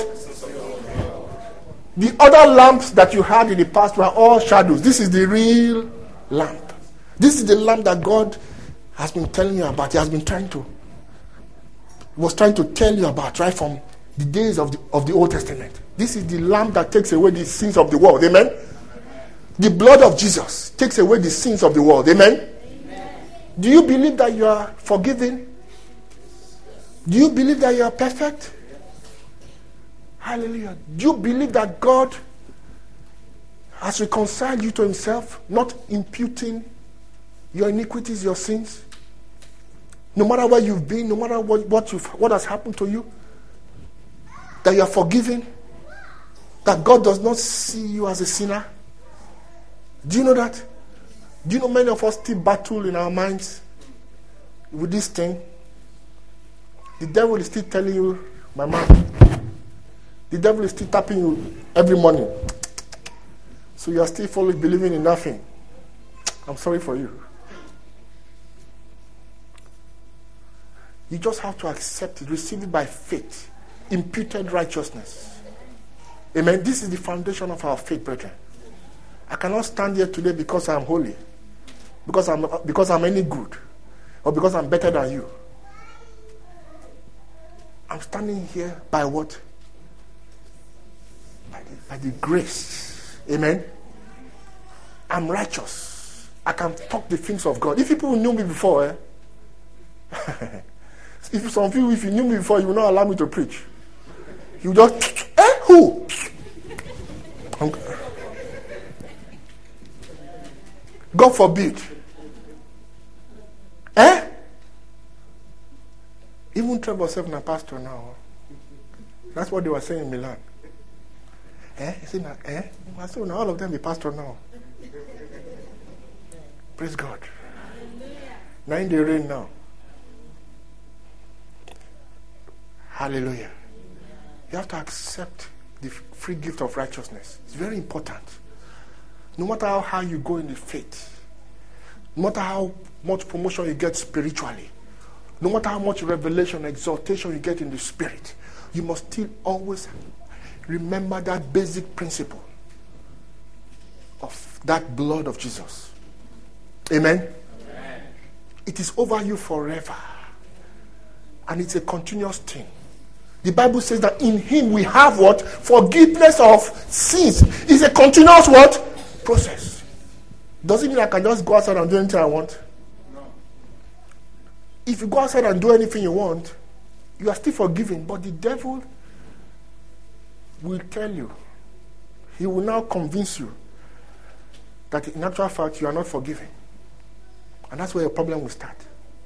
The other lamps that you had in the past were all shadows. This is the real lamp. This is the lamp that God has been telling you about. He has been trying to, was trying to tell you about right from the days of the, of the Old Testament. This is the lamp that takes away the sins of the world. Amen? The blood of Jesus takes away the sins of the world. Amen? Amen. Do you believe that you are forgiven? Do you believe that you are perfect? Hallelujah. Do you believe that God has reconciled you to himself, not imputing your iniquities, your sins? No matter where you've been, no matter what, what, you've, what has happened to you, that you are forgiven, that God does not see you as a sinner. Do you know that? Do you know many of us still battle in our minds with this thing? The devil is still telling you, my man, the devil is still tapping you every morning. So you are still fully believing in nothing. I'm sorry for you. You just have to accept it, receive it by faith. Imputed righteousness. Amen. This is the foundation of our faith, brethren. I cannot stand here today because I'm holy, because I'm because I'm any good, or because I'm better than you. I'm standing here by what? By the, by the grace. Amen. I'm righteous. I can talk the things of God. If people knew me before, eh? If some of you, if you knew me before, you will not allow me to preach. You just, eh? Who? God forbid. Eh? Even Trevor seven a pastor now. That's what they were saying in Milan. Eh? You see now, eh? I said, now all of them be pastor now. Praise God. Now in the rain now. Hallelujah. You have to accept the free gift of righteousness. It's very important. No matter how high you go in the faith, no matter how much promotion you get spiritually, no matter how much revelation, exaltation you get in the spirit, you must still always remember that basic principle of that blood of Jesus. Amen? Amen. It is over you forever. And it's a continuous thing. The Bible says that in him we have what? Forgiveness of sins. It's a continuous what? Process. Doesn't mean I can just go outside and do anything I want. No. If you go outside and do anything you want, you are still forgiven. But the devil will tell you. He will now convince you that in actual fact you are not forgiven. And that's where your problem will start.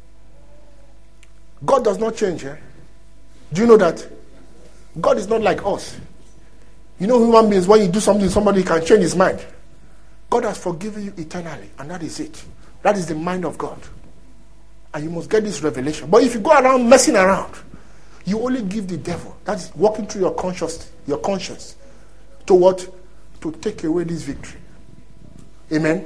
God does not change, eh? Do you know that? God is not like us. You know, human beings, when you do something, somebody can change his mind. God has forgiven you eternally, and that is it. That is the mind of God. And you must get this revelation. But if you go around messing around, You only give the devil, that is walking through your conscious, your conscience, to what? To take away this victory. Amen.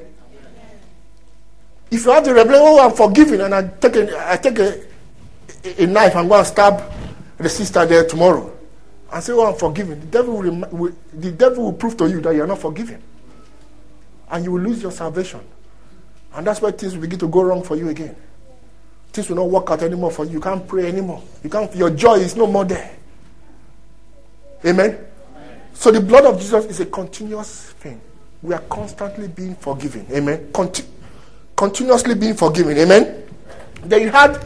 If you have the revelation, oh, I'm forgiven, and I take a, I take a, a knife and go and stab the sister there tomorrow, and say, oh, I'm forgiven, the devil will, will, the devil will prove to you that you are not forgiven, and you will lose your salvation, and that's why things will begin to go wrong for you again. Things will not work out anymore for you. You can't pray anymore. You can't. Your joy is no more there. Amen. Amen. So the blood of Jesus is a continuous thing. We are constantly being forgiven. Amen. Conti- continuously being forgiven. Amen. Then you had,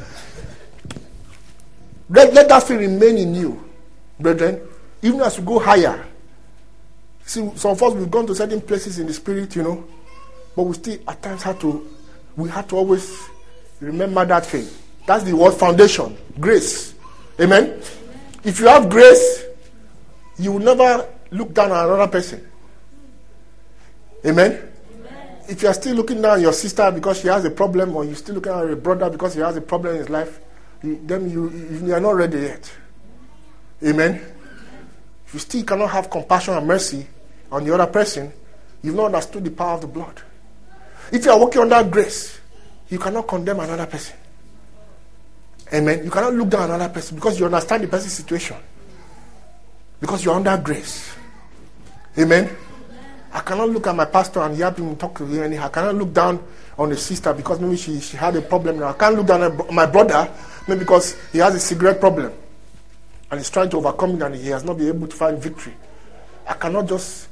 let, let that thing remain in you, brethren, even as you go higher. See, some of us, we've gone to certain places in the spirit, you know, but we still at times have to, we have to always remember that thing. That's the word foundation, grace. Amen? Amen. If you have grace, you will never look down on another person. Amen? Amen. If you are still looking down on your sister because she has a problem, or you're still looking at your brother because he has a problem in his life, you, then you, you are not ready yet. Amen? If you still cannot have compassion and mercy on the other person, you've not understood the power of the blood. If you are working under grace, you cannot condemn another person. Amen? You cannot look down on another person because you understand the person's situation. Because you're under grace. Amen? I cannot look at my pastor and hear him talk to him anyhow. I cannot look down on the sister because maybe she, she had a problem now. I can't look down on my brother maybe because he has a cigarette problem and he's trying to overcome it and he has not been able to find victory. I cannot just,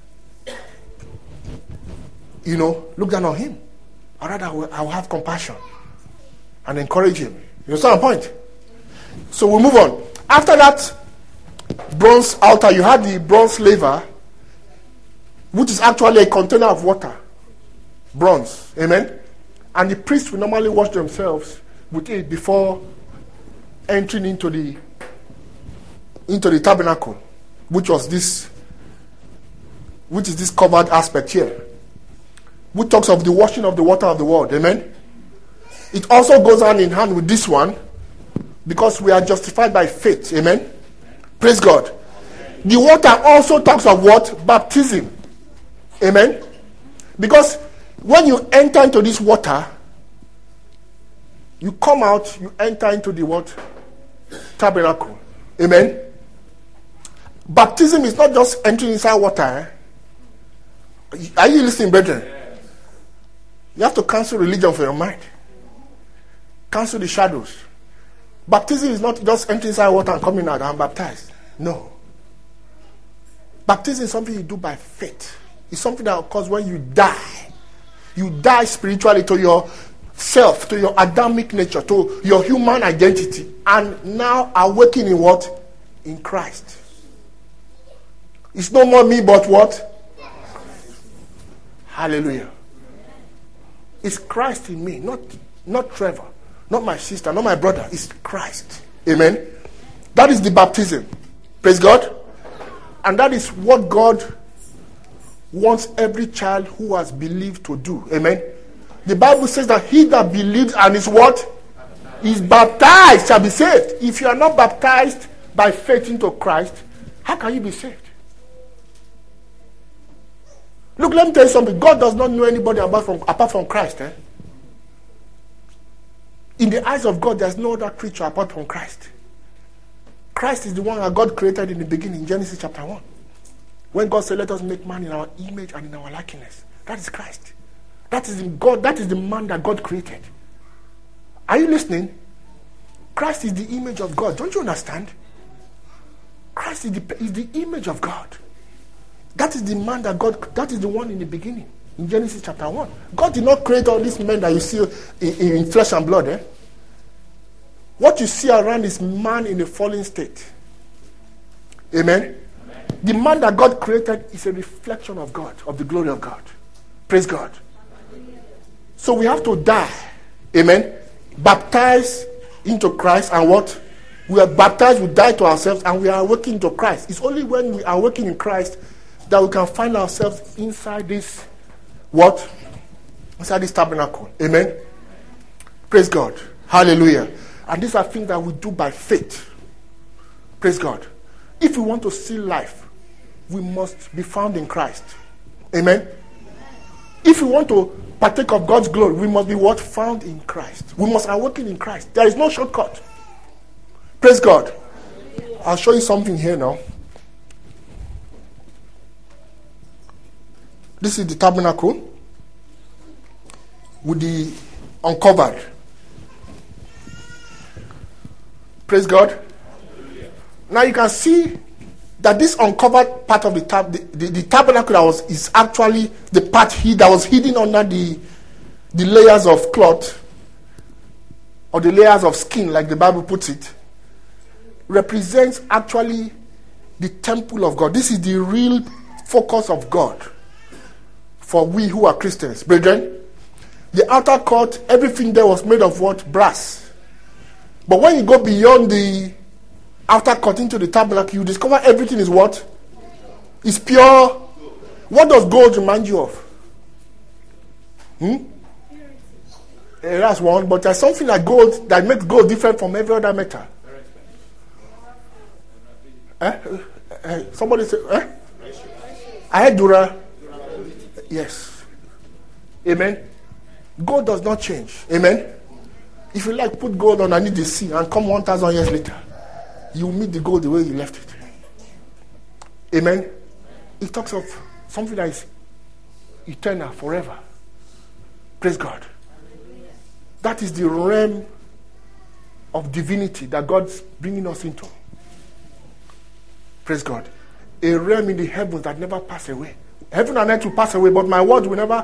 you know, look down on him. Or rather, I will, I will have compassion and encourage him. You understand the point? So we move on. After that bronze altar, you had the bronze laver, which is actually a container of water. Bronze. Amen? And the priests will normally wash themselves with it before entering into the into the tabernacle, which was this, which is this covered aspect here, which talks of the washing of the water of the world. Amen? It also goes hand in hand with this one, because we are justified by faith. Amen? Praise God. The water also talks of what? Baptism. Amen? Because when you enter into this water, you come out, you enter into the what? Tabernacle. Amen? Baptism is not just entering inside water. Eh? Are you listening, brethren? You have to cancel religion for your mind. Cancel the shadows. Baptism is not just entering inside water and coming out and baptized. No. Baptism is something you do by faith. It's something that occurs when you die. You die spiritually to yourself, to your Adamic nature, to your human identity, and now awaken in what? In Christ. It's no more me, but what? Hallelujah. It's Christ in me, not, not Trevor, not my sister, not my brother. It's Christ. Amen. That is the baptism. Praise God. And that is what God wants every child who has believed to do. Amen. The Bible says that he that believes and is what? Is baptized shall be saved. If you are not baptized by faith into Christ, how can you be saved? Look, let me tell you something. God does not know anybody apart from, apart from Christ. Eh? In the eyes of God, there's no other creature apart from Christ. Christ is the one that God created in the beginning, Genesis chapter one. When God said, let us make man in our image and in our likeness. That is Christ. That is in God. That is the man that God created. Are you listening? Christ is the image of God. Don't you understand? Christ is the, is the image of God. That is the man that God, that is the one in the beginning. In Genesis chapter one. God did not create all these men that you see in, in flesh and blood. Eh? What you see around is man in a fallen state. Amen? Amen? The man that God created is a reflection of God, of the glory of God. Praise God. So we have to die. Amen? Baptize into Christ, and what? We are baptized, we die to ourselves, and we are awakening to Christ. It's only when we are awakening in Christ that we can find ourselves inside this, what? Inside this tabernacle. Amen? Praise God. Hallelujah. And these are things that we do by faith. Praise God. If we want to see life, we must be found in Christ. Amen. If we want to partake of God's glory, we must be what? Found in Christ. We must awaken in Christ. There is no shortcut. Praise God. I'll show you something here now. This is the tabernacle with the uncovered. Praise God. Now you can see that this uncovered part of the, tab, the, the, the tabernacle that was, is actually the part he, that was hidden under the, the layers of cloth or the layers of skin, like the Bible puts it, represents actually the temple of God. This is the real focus of God for we who are Christians. Brethren, the outer court, everything there was made of what? Brass. But when you go beyond the outer court into the tabernacle, you discover everything is what? Is pure. What does gold remind you of? Hmm? Eh, that's one, but there's something like gold that makes gold different from every other metal. Eh? Eh, somebody say, eh? I had Dura. Yes. Amen. Gold does not change. Amen. If you like, put gold underneath the sea and come one thousand years later, you will meet the gold the way you left it. Amen. It talks of something that is eternal, forever. Praise God. That is the realm of divinity that God's bringing us into. Praise God. A realm in the heavens that never pass away. Heaven and earth will pass away, but my word will never.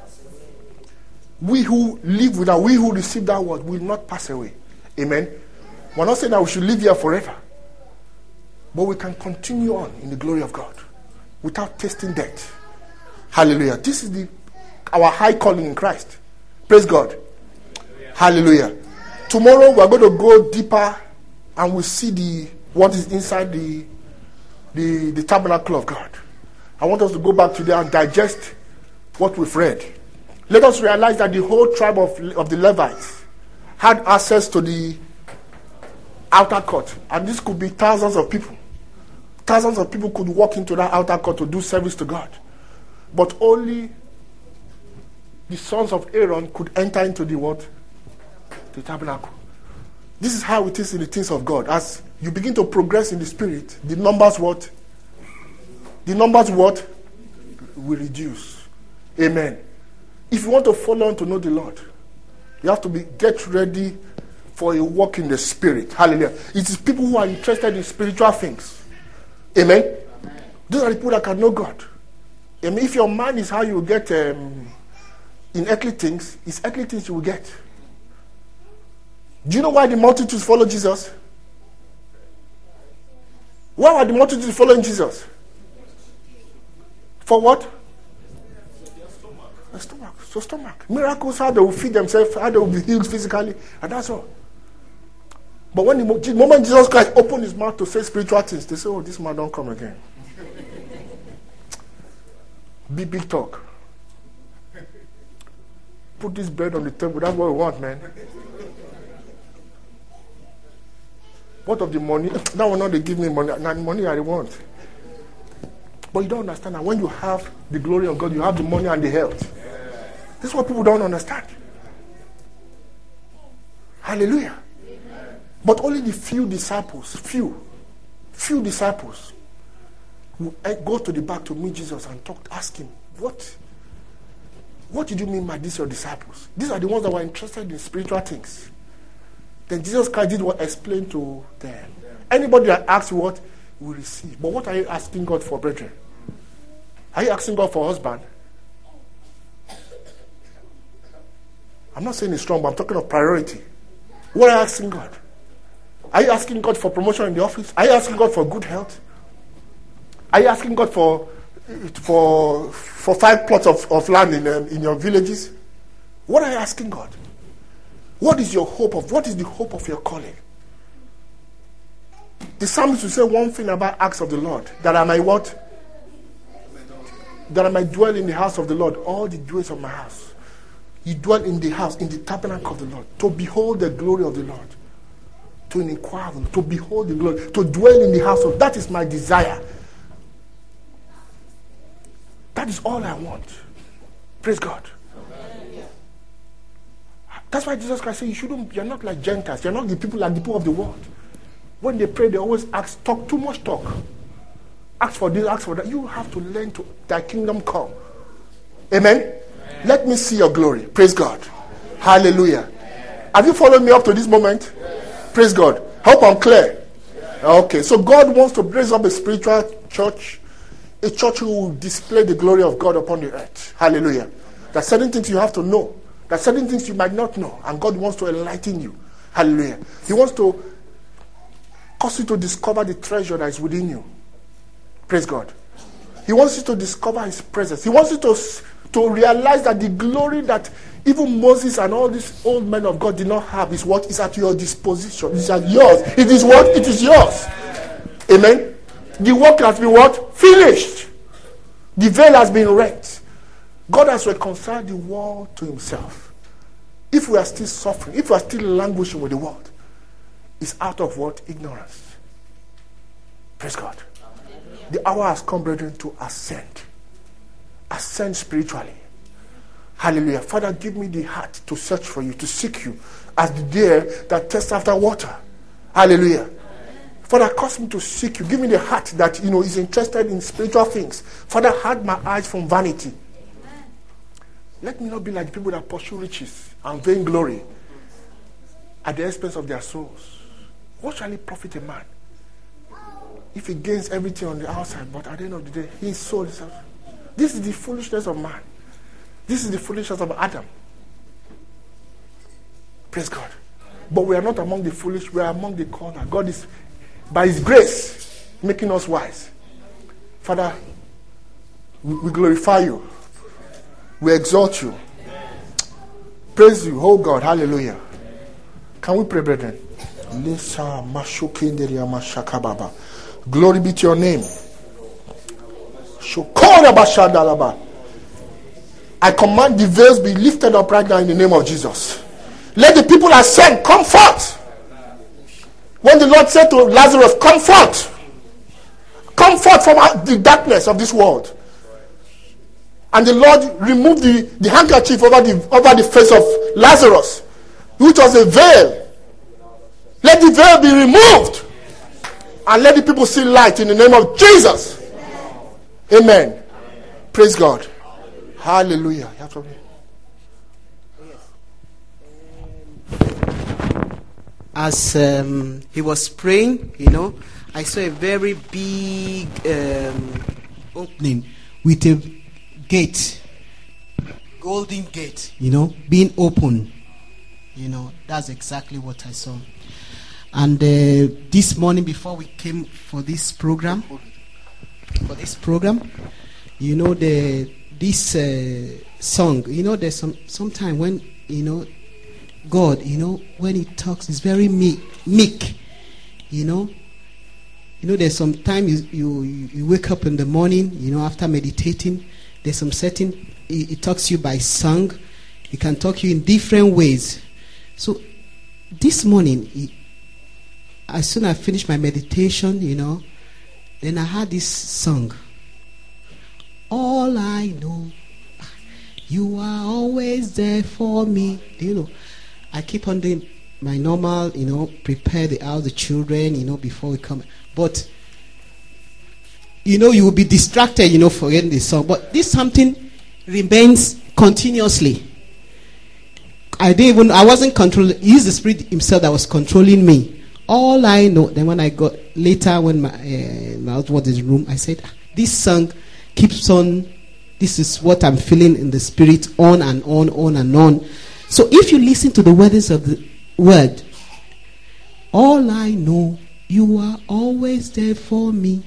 We who live with that, we who receive that word will not pass away. Amen. We're not saying that we should live here forever, but we can continue on in the glory of God without tasting death. Hallelujah. This is the our high calling in Christ. Praise God. Hallelujah. Hallelujah. Tomorrow we're going to go deeper and we'll see the what is inside the the, the tabernacle of God. I want us to go back today and digest what we've read. Let us realize that the whole tribe of, of the Levites had access to the outer court. And this could be thousands of people. Thousands of people could walk into that outer court to do service to God. But only the sons of Aaron could enter into the what? The tabernacle. This is how it is in the things of God. As you begin to progress in the spirit, the numbers what? The numbers what? Will reduce. Amen. If you want to follow on to know the Lord, you have to be get ready for a walk in the spirit. Hallelujah. It is people who are interested in spiritual things. Amen. Amen. Those are the people that can know God. I mean, if your mind is how you get um, in earthly things, it's earthly things you will get. Do you know why the multitudes follow Jesus? Why are the multitudes following Jesus? For what? The stomach. So stomach. Miracles, how they will feed themselves, how they will be healed physically, and that's all. But when the moment Jesus Christ opened his mouth to say spiritual things, they say, oh, this man don't come again. Big, big talk. Put this bread on the table, that's what we want, man. What of the money? That will not they give me money. Now the money I want. But you don't understand that when you have the glory of God, you have the money and the health. Yeah. This is what people don't understand. Hallelujah. Amen. But only the few disciples, few, few disciples who go to the back to meet Jesus and talk, ask him, what, what did you mean by these your disciples? These are the ones that were interested in spiritual things. Then Jesus Christ did what explained to them. Yeah. Anybody that asks what, will receive. But what are you asking God for, brethren? Are you asking God for a husband? I'm not saying it's strong, but I'm talking of priority. What are you asking God? Are you asking God for promotion in the office? Are you asking God for good health? Are you asking God for for for five plots of, of land in um, in your villages? What are you asking God? What is your hope of? What is the hope of your calling? The psalmist will say one thing about acts of the Lord, that I might what? That I might dwell in the house of the Lord all the days of my house. You dwell in the house, in the tabernacle of the Lord, to behold the glory of the Lord. to inquire, to behold the glory, to dwell in the house of. That is my desire. That is all I want. Praise God. That's why Jesus Christ said, you shouldn't, you're not like Gentiles. You're not the people like the people of the world. When they pray, they always ask, talk too much talk. Ask for this, ask for that. You have to learn to, thy kingdom come. Amen? Amen. Let me see your glory. Praise God. Amen. Hallelujah. Amen. Have you followed me up to this moment? Yes. Praise God. I hope I'm clear. Yes. Okay, so God wants to raise up a spiritual church, a church who will display the glory of God upon the earth. Hallelujah. There are certain things you have to know. There are certain things you might not know, and God wants to enlighten you. Hallelujah. He wants to cause you to discover the treasure that is within you. Praise God. He wants you to discover His presence. He wants you to, to realize that the glory that even Moses and all these old men of God did not have is what is at your disposition. It's at yours. It is what? It is yours. Amen. The work has been what? Finished. The veil has been rent. God has reconciled the world to Himself. If we are still suffering, if we are still languishing with the world, it's out of what? Ignorance. Praise God. The hour has come, brethren, to ascend. Ascend spiritually. Hallelujah. Father, give me the heart to search for you, to seek you, as the deer that thirsts after water. Hallelujah. Father, cause me to seek you. Give me the heart that, you know, is interested in spiritual things. Father, hide my eyes from vanity. Let me not be like the people that pursue riches and vainglory at the expense of their souls. What shall it profit a man if he gains everything on the outside, but at the end of the day, his soul is... This is the foolishness of man. This is the foolishness of Adam. Praise God. But we are not among the foolish, we are among the corner. God is, by His grace, making us wise. Father, we, we glorify you. We exalt you. Praise you, oh God. Hallelujah. Can we pray, brethren? Glory be to your name. I command the veils be lifted up right now in the name of Jesus. Let the people ascend. Come forth. When the Lord said to Lazarus, come forth. Come forth from the darkness of this world. And the Lord removed the, the handkerchief over the, over the face of Lazarus, which was a veil. Let the veil be removed. And let the people see light in the name of Jesus. Amen. Amen. Praise God. Hallelujah. You have to... As um, he was praying, you know, I saw a very big um, opening with a gate, golden gate, you know, being open. You know, that's exactly what I saw. And uh, this morning, before we came for this program, for this program, you know, the this uh, song, you know, there's some sometime when, you know, God, you know, when He talks, it's very meek, meek, you know. You know, there's some time you, you, you wake up in the morning, you know, after meditating, there's some setting, He, he talks to you by song. He can talk to you in different ways. So, this morning, he, as soon as I finished my meditation, you know, then I had this song. All I know, you are always there for me. You know, I keep on doing my normal, you know, prepare the house, the children, you know, before we come. But, you know, you will be distracted, you know, forgetting the song. But this something remains continuously. I didn't even, I wasn't controlling, it's the Spirit Himself that was controlling me. All I know, then when I got, later when my, uh, my husband was in the room, I said, this song keeps on, this is what I'm feeling in the Spirit, on and on, on and on. So if you listen to the words of the word, all I know, you are always there for me.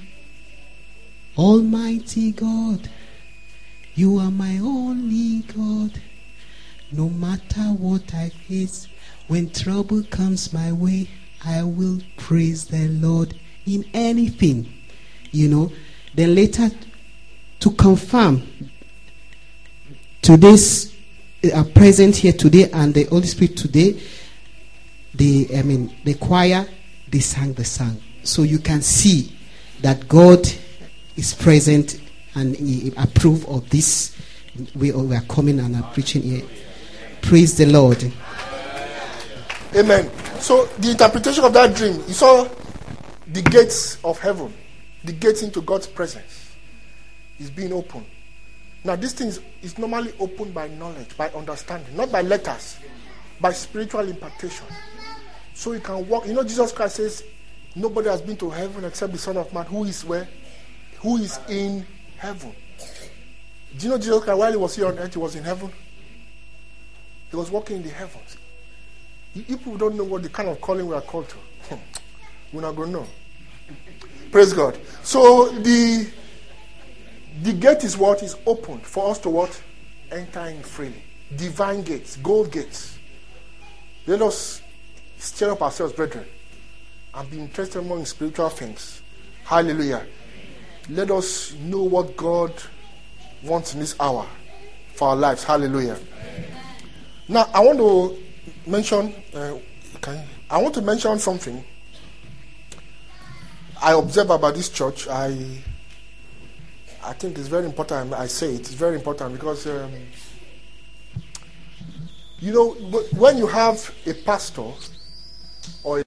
Almighty God, you are my only God. No matter what I face, when trouble comes my way, I will praise the Lord in anything. You know, then later to confirm today's uh, present here today and the Holy Spirit today, the I mean the choir, they sang the song. So you can see that God is present and He approve of this. We, we are coming and are preaching here. Praise the Lord. Amen. So the interpretation of that dream, you saw the gates of heaven, the gates into God's presence is being opened. Now this thing is, is normally opened by knowledge, by understanding, not by letters, by spiritual impartation. So you can walk. You know, Jesus Christ says, nobody has been to heaven except the Son of Man, who is where? Who is in heaven. Do you know Jesus Christ, while he was here on earth, he was in heaven? He was walking in the heavens. You people don't know what the kind of calling we are called to. We're not going to know. Praise God. So the the gate is what is open for us to what? Enter in freely. Divine gates, gold gates. Let us stir up ourselves, brethren, and be interested more in spiritual things. Hallelujah. Let us know what God wants in this hour for our lives. Hallelujah. Now, I want to mention, uh, can, I want to mention something I observe about this church. I I think it's very important. I say it, it's very important because, um, you know, when you have a pastor or a